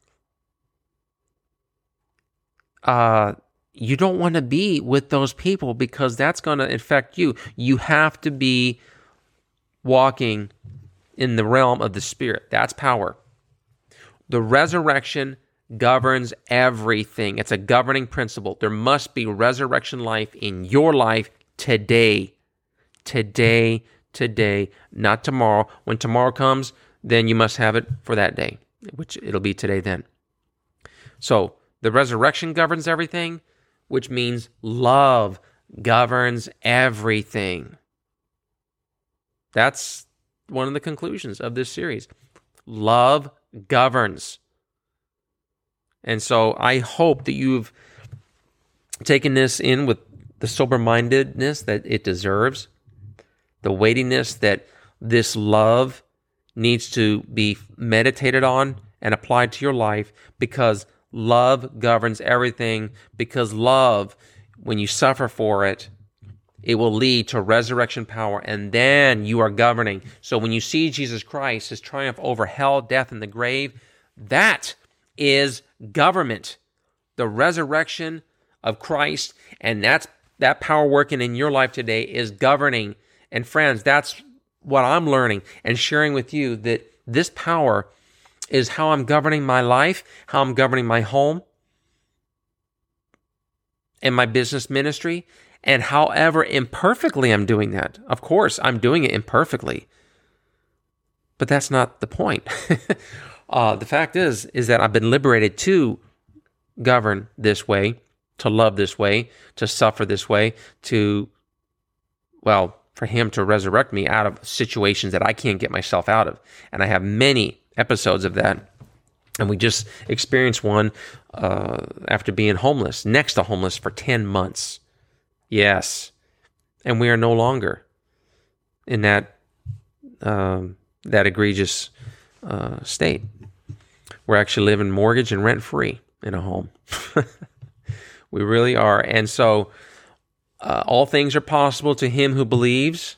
uh, you don't want to be with those people, because that's going to infect you. You have to be walking in the realm of the Spirit. That's power. The resurrection governs everything. It's a governing principle. There must be resurrection life in your life today. Today, today, not tomorrow. When tomorrow comes, then you must have it for that day, which it'll be today then. So the resurrection governs everything, which means love governs everything. That's one of the conclusions of this series. Love governs. And so I hope that you've taken this in with the sober-mindedness that it deserves, the weightiness that this love needs to be meditated on and applied to your life, because love governs everything, because love, when you suffer for it, it will lead to resurrection power, and then you are governing. So when you see Jesus Christ, his triumph over hell, death, and the grave, that is government. The resurrection of Christ, and that's that power working in your life today is governing. And friends, that's what I'm learning and sharing with you, that this power is how I'm governing my life, how I'm governing my home and my business ministry, and however imperfectly I'm doing that. Of course, I'm doing it imperfectly, but that's not the point. uh, the fact is, is that I've been liberated to govern this way, to love this way, to suffer this way, to, well, for him to resurrect me out of situations that I can't get myself out of. And I have many episodes of that. And we just experienced one uh, after being homeless, next to homeless for ten months. Yes. And we are no longer in that um, that egregious uh, state. We're actually living mortgage and rent-free in a home. We really are. And so uh, all things are possible to him who believes.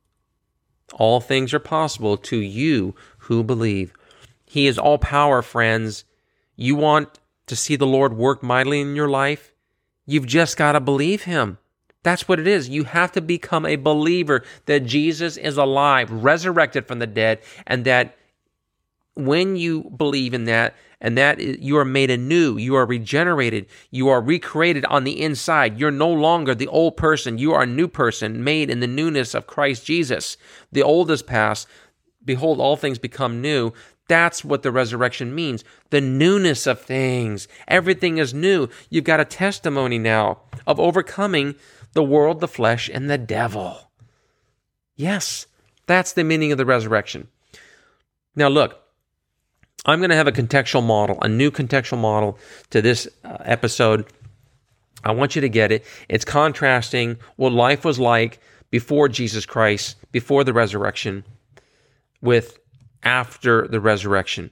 All things are possible to you who believe. He is all power, friends. You want to see the Lord work mightily in your life? You've just got to believe him. That's what it is. You have to become a believer that Jesus is alive, resurrected from the dead, and that when you believe in that, and that you are made anew, you are regenerated, you are recreated on the inside. You're no longer the old person. You are a new person made in the newness of Christ Jesus. The old is past. Behold, all things become new. That's what the resurrection means. The newness of things. Everything is new. You've got a testimony now of overcoming the world, the flesh, and the devil. Yes, that's the meaning of the resurrection. Now look, I'm going to have a contextual model, a new contextual model to this uh, episode. I want you to get it. It's contrasting what life was like before Jesus Christ, before the resurrection, with after the resurrection.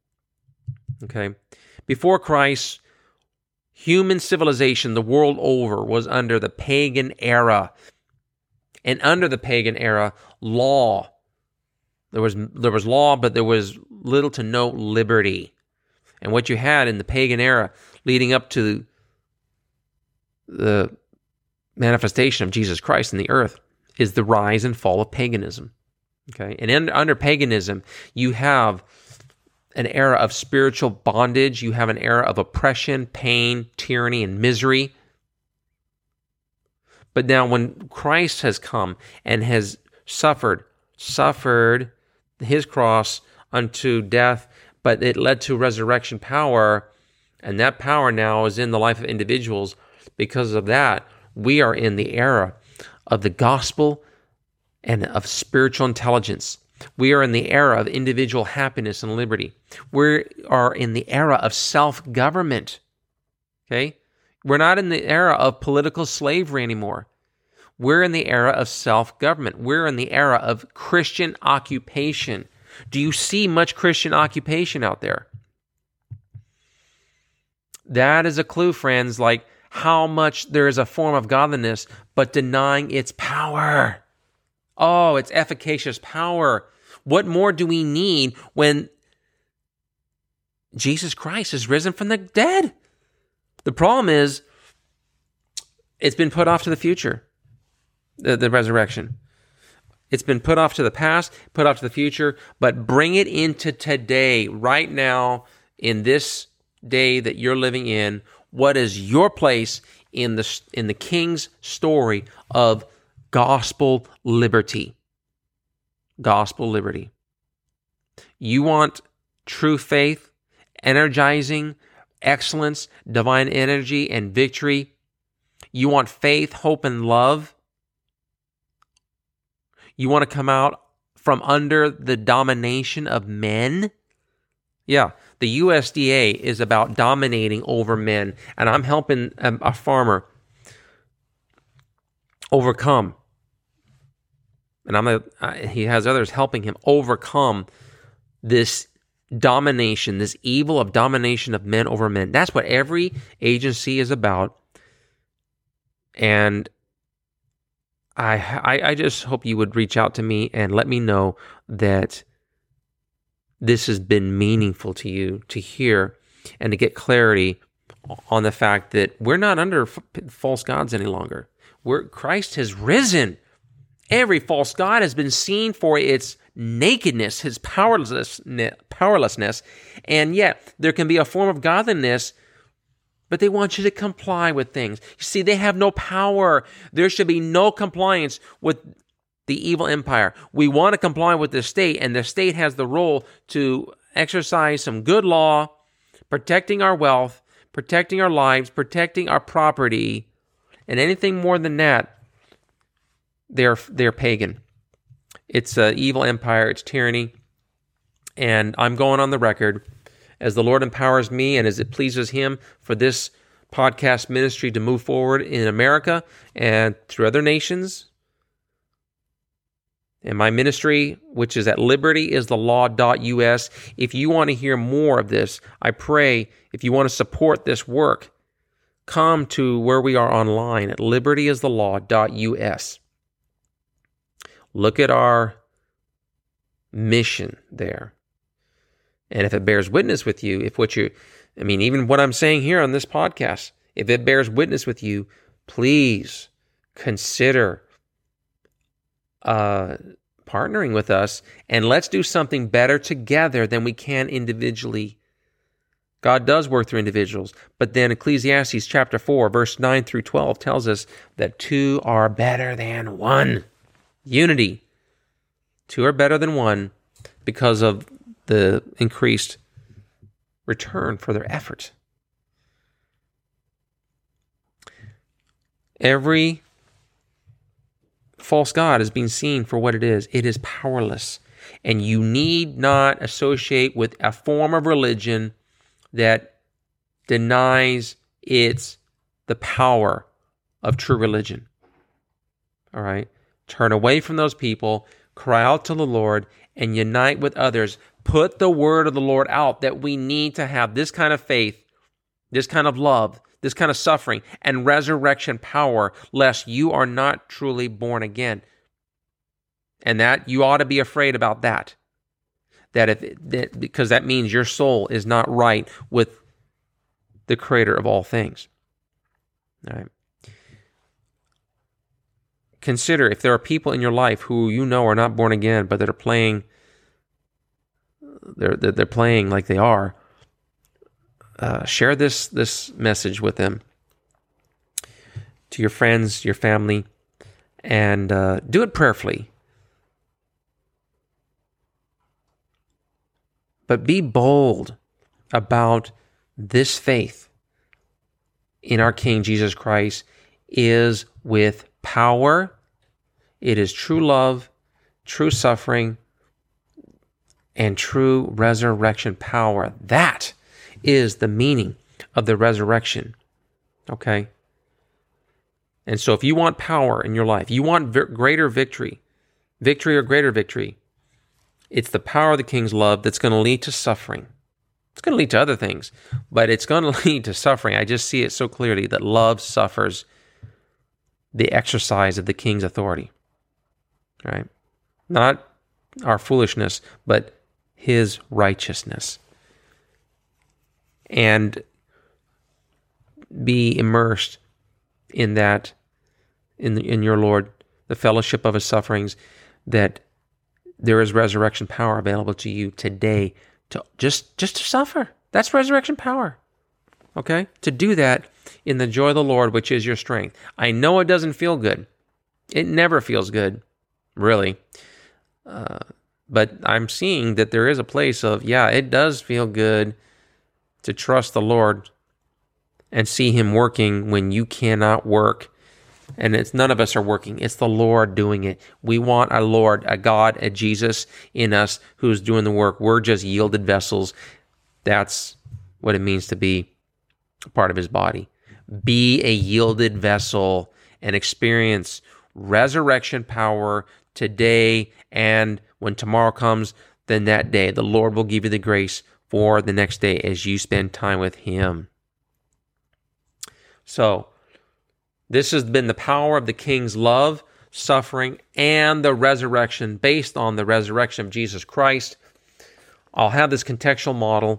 Okay? Before Christ, human civilization the world over was under the pagan era. And under the pagan era, law. There was there was law, but there was little to no liberty. And what you had in the pagan era leading up to the manifestation of Jesus Christ in the earth is the rise and fall of paganism. Okay? And in, under paganism, you have an era of spiritual bondage. You have an era of oppression, pain, tyranny, and misery. But now when Christ has come and has suffered, suffered his cross unto death, but it led to resurrection power, and that power now is in the life of individuals. Because of that, we are in the era of the gospel and of spiritual intelligence. We are in the era of individual happiness and liberty. We are in the era of self-government. Okay? We're not in the era of political slavery anymore. We're in the era of self-government. We're in the era of Christian occupation. Do you see much Christian occupation out there? That is a clue, friends, like how much there is a form of godliness, but denying its power. Oh, it's efficacious power. What more do we need when Jesus Christ is risen from the dead? The problem is, it's been put off to the future. The, the resurrection. It's been put off to the past, put off to the future, but bring it into today, right now, in this day that you're living in. What is your place in the in the King's story of gospel liberty? Gospel liberty. You want true faith, energizing, excellence, divine energy, and victory. You want faith, hope, and love. You want to come out from under the domination of men? Yeah, the U S D A is about dominating over men, and I'm helping a, a farmer overcome. And I'm a, uh, he has others helping him overcome this domination, this evil of domination of men over men. That's what every agency is about. And I, I I just hope you would reach out to me and let me know that this has been meaningful to you to hear and to get clarity on the fact that we're not under f- false gods any longer. We're, Christ has risen. Every false god has been seen for its nakedness, his powerlessness, powerlessness, and yet there can be a form of godliness, but they want you to comply with things. You see, they have no power. There should be no compliance with the evil empire. We want to comply with the state, and the state has the role to exercise some good law, protecting our wealth, protecting our lives, protecting our property, and anything more than that, they're they're pagan. It's an evil empire. It's tyranny. And I'm going on the record, as the Lord empowers me and as it pleases Him for this podcast ministry to move forward in America and through other nations. And my ministry, which is at liberty is the law dot U S. If you want to hear more of this, I pray, if you want to support this work, come to where we are online at liberty is the law dot U S. Look at our mission there. And if it bears witness with you, if what you, I mean, even what I'm saying here on this podcast, if it bears witness with you, please consider uh, partnering with us, and let's do something better together than we can individually. God does work through individuals, but then Ecclesiastes chapter four, verse nine through twelve tells us that two are better than one. Unity. Two are better than one because of the increased return for their effort. Every false god is being seen for what it is. It is powerless. And you need not associate with a form of religion that denies its the power of true religion. All right? Turn away from those people, cry out to the Lord, and unite with others. Put the word of the Lord out that we need to have this kind of faith, this kind of love, this kind of suffering, and resurrection power, lest you are not truly born again. And that you ought to be afraid about that. That if that, because that means your soul is not right with the Creator of all things. All right. Consider if there are people in your life who you know are not born again, but that are playing, they're they're playing like they are. Uh, share this this message with them, to your friends, your family, and uh, do it prayerfully. But be bold about this faith in our King Jesus Christ is with power. It is true love, true suffering, and true resurrection power. That is the meaning of the resurrection. Okay? And so if you want power in your life, you want v- greater victory, victory or greater victory, it's the power of the King's love that's going to lead to suffering. It's going to lead to other things, but it's going to lead to suffering. I just see it so clearly that love suffers the exercise of the King's authority. Right? Not our foolishness, but His righteousness. And be immersed in that, in the, in your Lord, the fellowship of His sufferings, that there is resurrection power available to you today to just, just to suffer. That's resurrection power. Okay? To do that in the joy of the Lord, which is your strength. I know it doesn't feel good. It never feels good, really. Uh, but I'm seeing that there is a place of, yeah, it does feel good to trust the Lord and see Him working when you cannot work. And it's none of us are working. It's the Lord doing it. We want a Lord, a God, a Jesus in us who's doing the work. We're just yielded vessels. That's what it means to be a part of His body. Be a yielded vessel and experience resurrection power today, and when tomorrow comes, then that day the Lord will give you the grace for the next day as you spend time with Him. So, this has been the power of the King's love suffering, and the resurrection based on the resurrection of Jesus Christ. I'll have this contextual model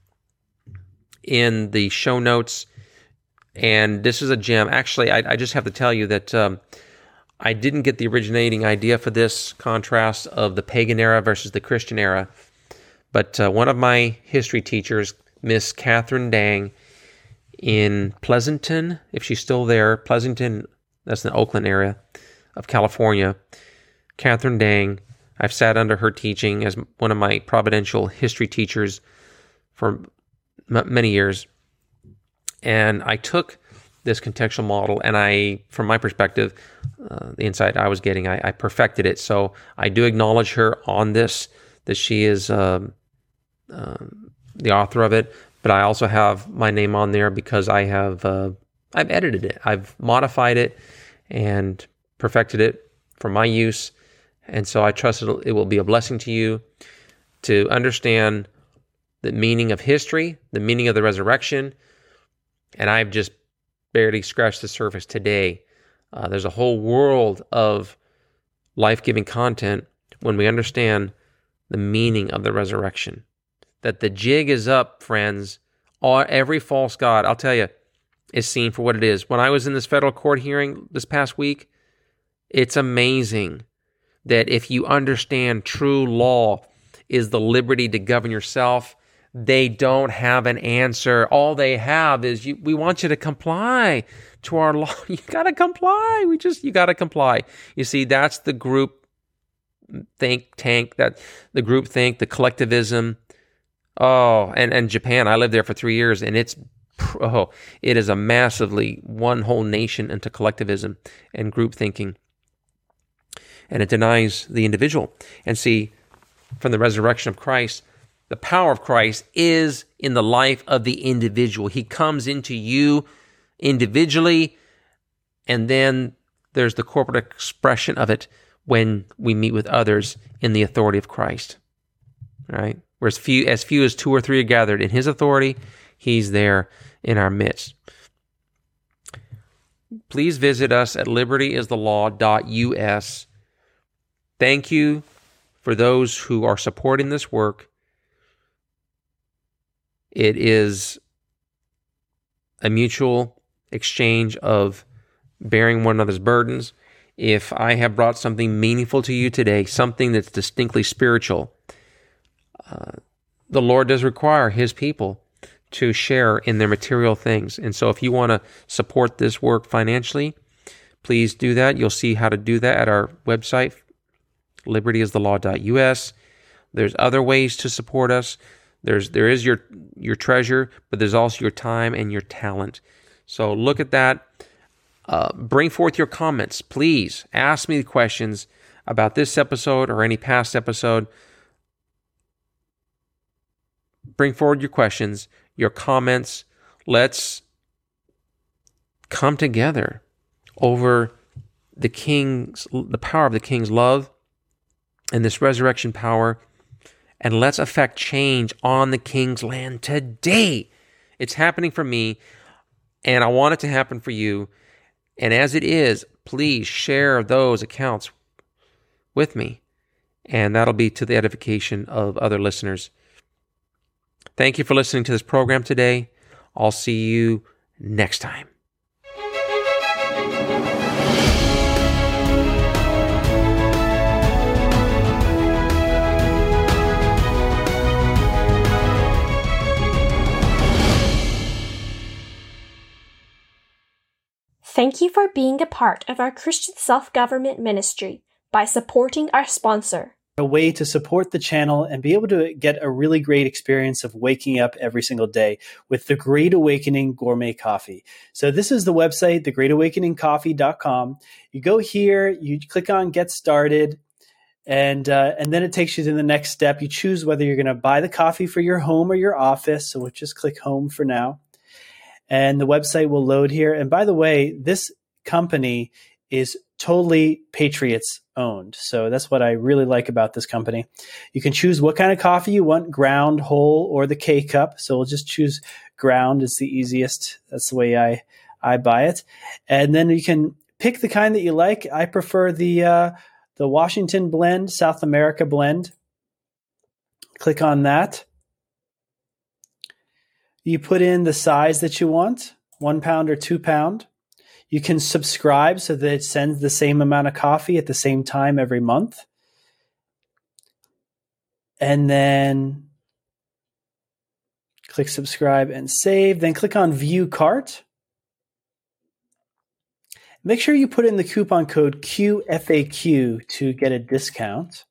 in the show notes, and this is a gem. Actually, I, I just have to tell you that um, I didn't get the originating idea for this contrast of the pagan era versus the Christian era, but uh, one of my history teachers, Miss Catherine Dang, in Pleasanton, if she's still there, Pleasanton, that's in the Oakland area of California, Catherine Dang, I've sat under her teaching as one of my providential history teachers for m- many years. And I took this contextual model and I, from my perspective, uh, the insight I was getting, I, I perfected it. So I do acknowledge her on this, that she is um, um, the author of it, but I also have my name on there because I have, uh, I've edited it. I've modified it and perfected it for my use. And so I trust it it will be a blessing to you to understand the meaning of history, the meaning of the resurrection. And I've just barely scratched the surface today. Uh, there's a whole world of life-giving content when we understand the meaning of the resurrection. That the jig is up, friends. All, every false god, I'll tell you, is seen for what it is. When I was in this federal court hearing this past week, it's amazing that if you understand true law is the liberty to govern yourself, they don't have an answer. All they have is, you, we want you to comply to our law. You got to comply. We just, you got to comply. You see, that's the group think tank, that the group think, the collectivism. Oh, and, and Japan, I lived there for three years, and it's, oh, it is a massively one whole nation into collectivism and group thinking. And it denies the individual. And see, from the resurrection of Christ, the power of Christ is in the life of the individual. He comes into you individually, and then there's the corporate expression of it when we meet with others in the authority of Christ. Right? Whereas few, as few as two or three are gathered in his authority, he's there in our midst. Please visit us at liberty is the law dot U S. Thank you for those who are supporting this work. It is a mutual exchange of bearing one another's burdens. If I have brought something meaningful to you today, something that's distinctly spiritual, uh, the Lord does require his people to share in their material things. And so if you want to support this work financially, please do that. You'll see how to do that at our website, liberty is the law dot U S. There's other ways to support us. There's there is your your treasure, but there's also your time and your talent. So look at that. Uh, bring forth your comments. Please ask me questions about this episode or any past episode. Bring forward your questions, your comments. Let's come together over the King's, the power of the King's love and this resurrection power, and let's affect change on the King's land today. It's happening for me, and I want it to happen for you. And as it is, please share those accounts with me, and that'll be to the edification of other listeners. Thank you for listening to this program today. I'll see you next time. Thank you for being a part of our Christian self-government ministry by supporting our sponsor. A way to support the channel and be able to get a really great experience of waking up every single day with the Great Awakening Gourmet Coffee. So this is the website, the great awakening coffee dot com. You go here, you click on Get Started, and uh, and then it takes you to the next step. You choose whether you're going to buy the coffee for your home or your office. So we'll just click Home for now. And the website will load here. And by the way, this company is totally Patriots owned. So that's what I really like about this company. You can choose what kind of coffee you want, ground, whole, or the K-Cup. So we'll just choose ground. It's the easiest. That's the way I, I buy it. And then you can pick the kind that you like. I prefer the uh, the Washington blend, South America blend. Click on that. You put in the size that you want, one pound or two pound. You can subscribe so that it sends the same amount of coffee at the same time every month. And then click subscribe and save. Then click on view cart. Make sure you put in the coupon code Q F A Q to get a discount.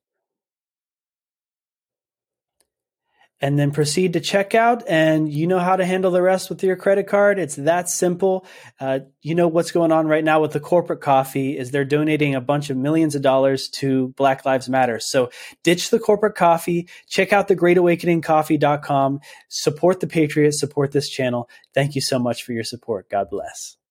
And then proceed to checkout, and you know how to handle the rest with your credit card. It's that simple. Uh, you know what's going on right now with the corporate coffee is they're donating a bunch of millions of dollars to Black Lives Matter. So ditch the corporate coffee. Check out the great awakening coffee dot com. Support the Patriots. Support this channel. Thank you so much for your support. God bless.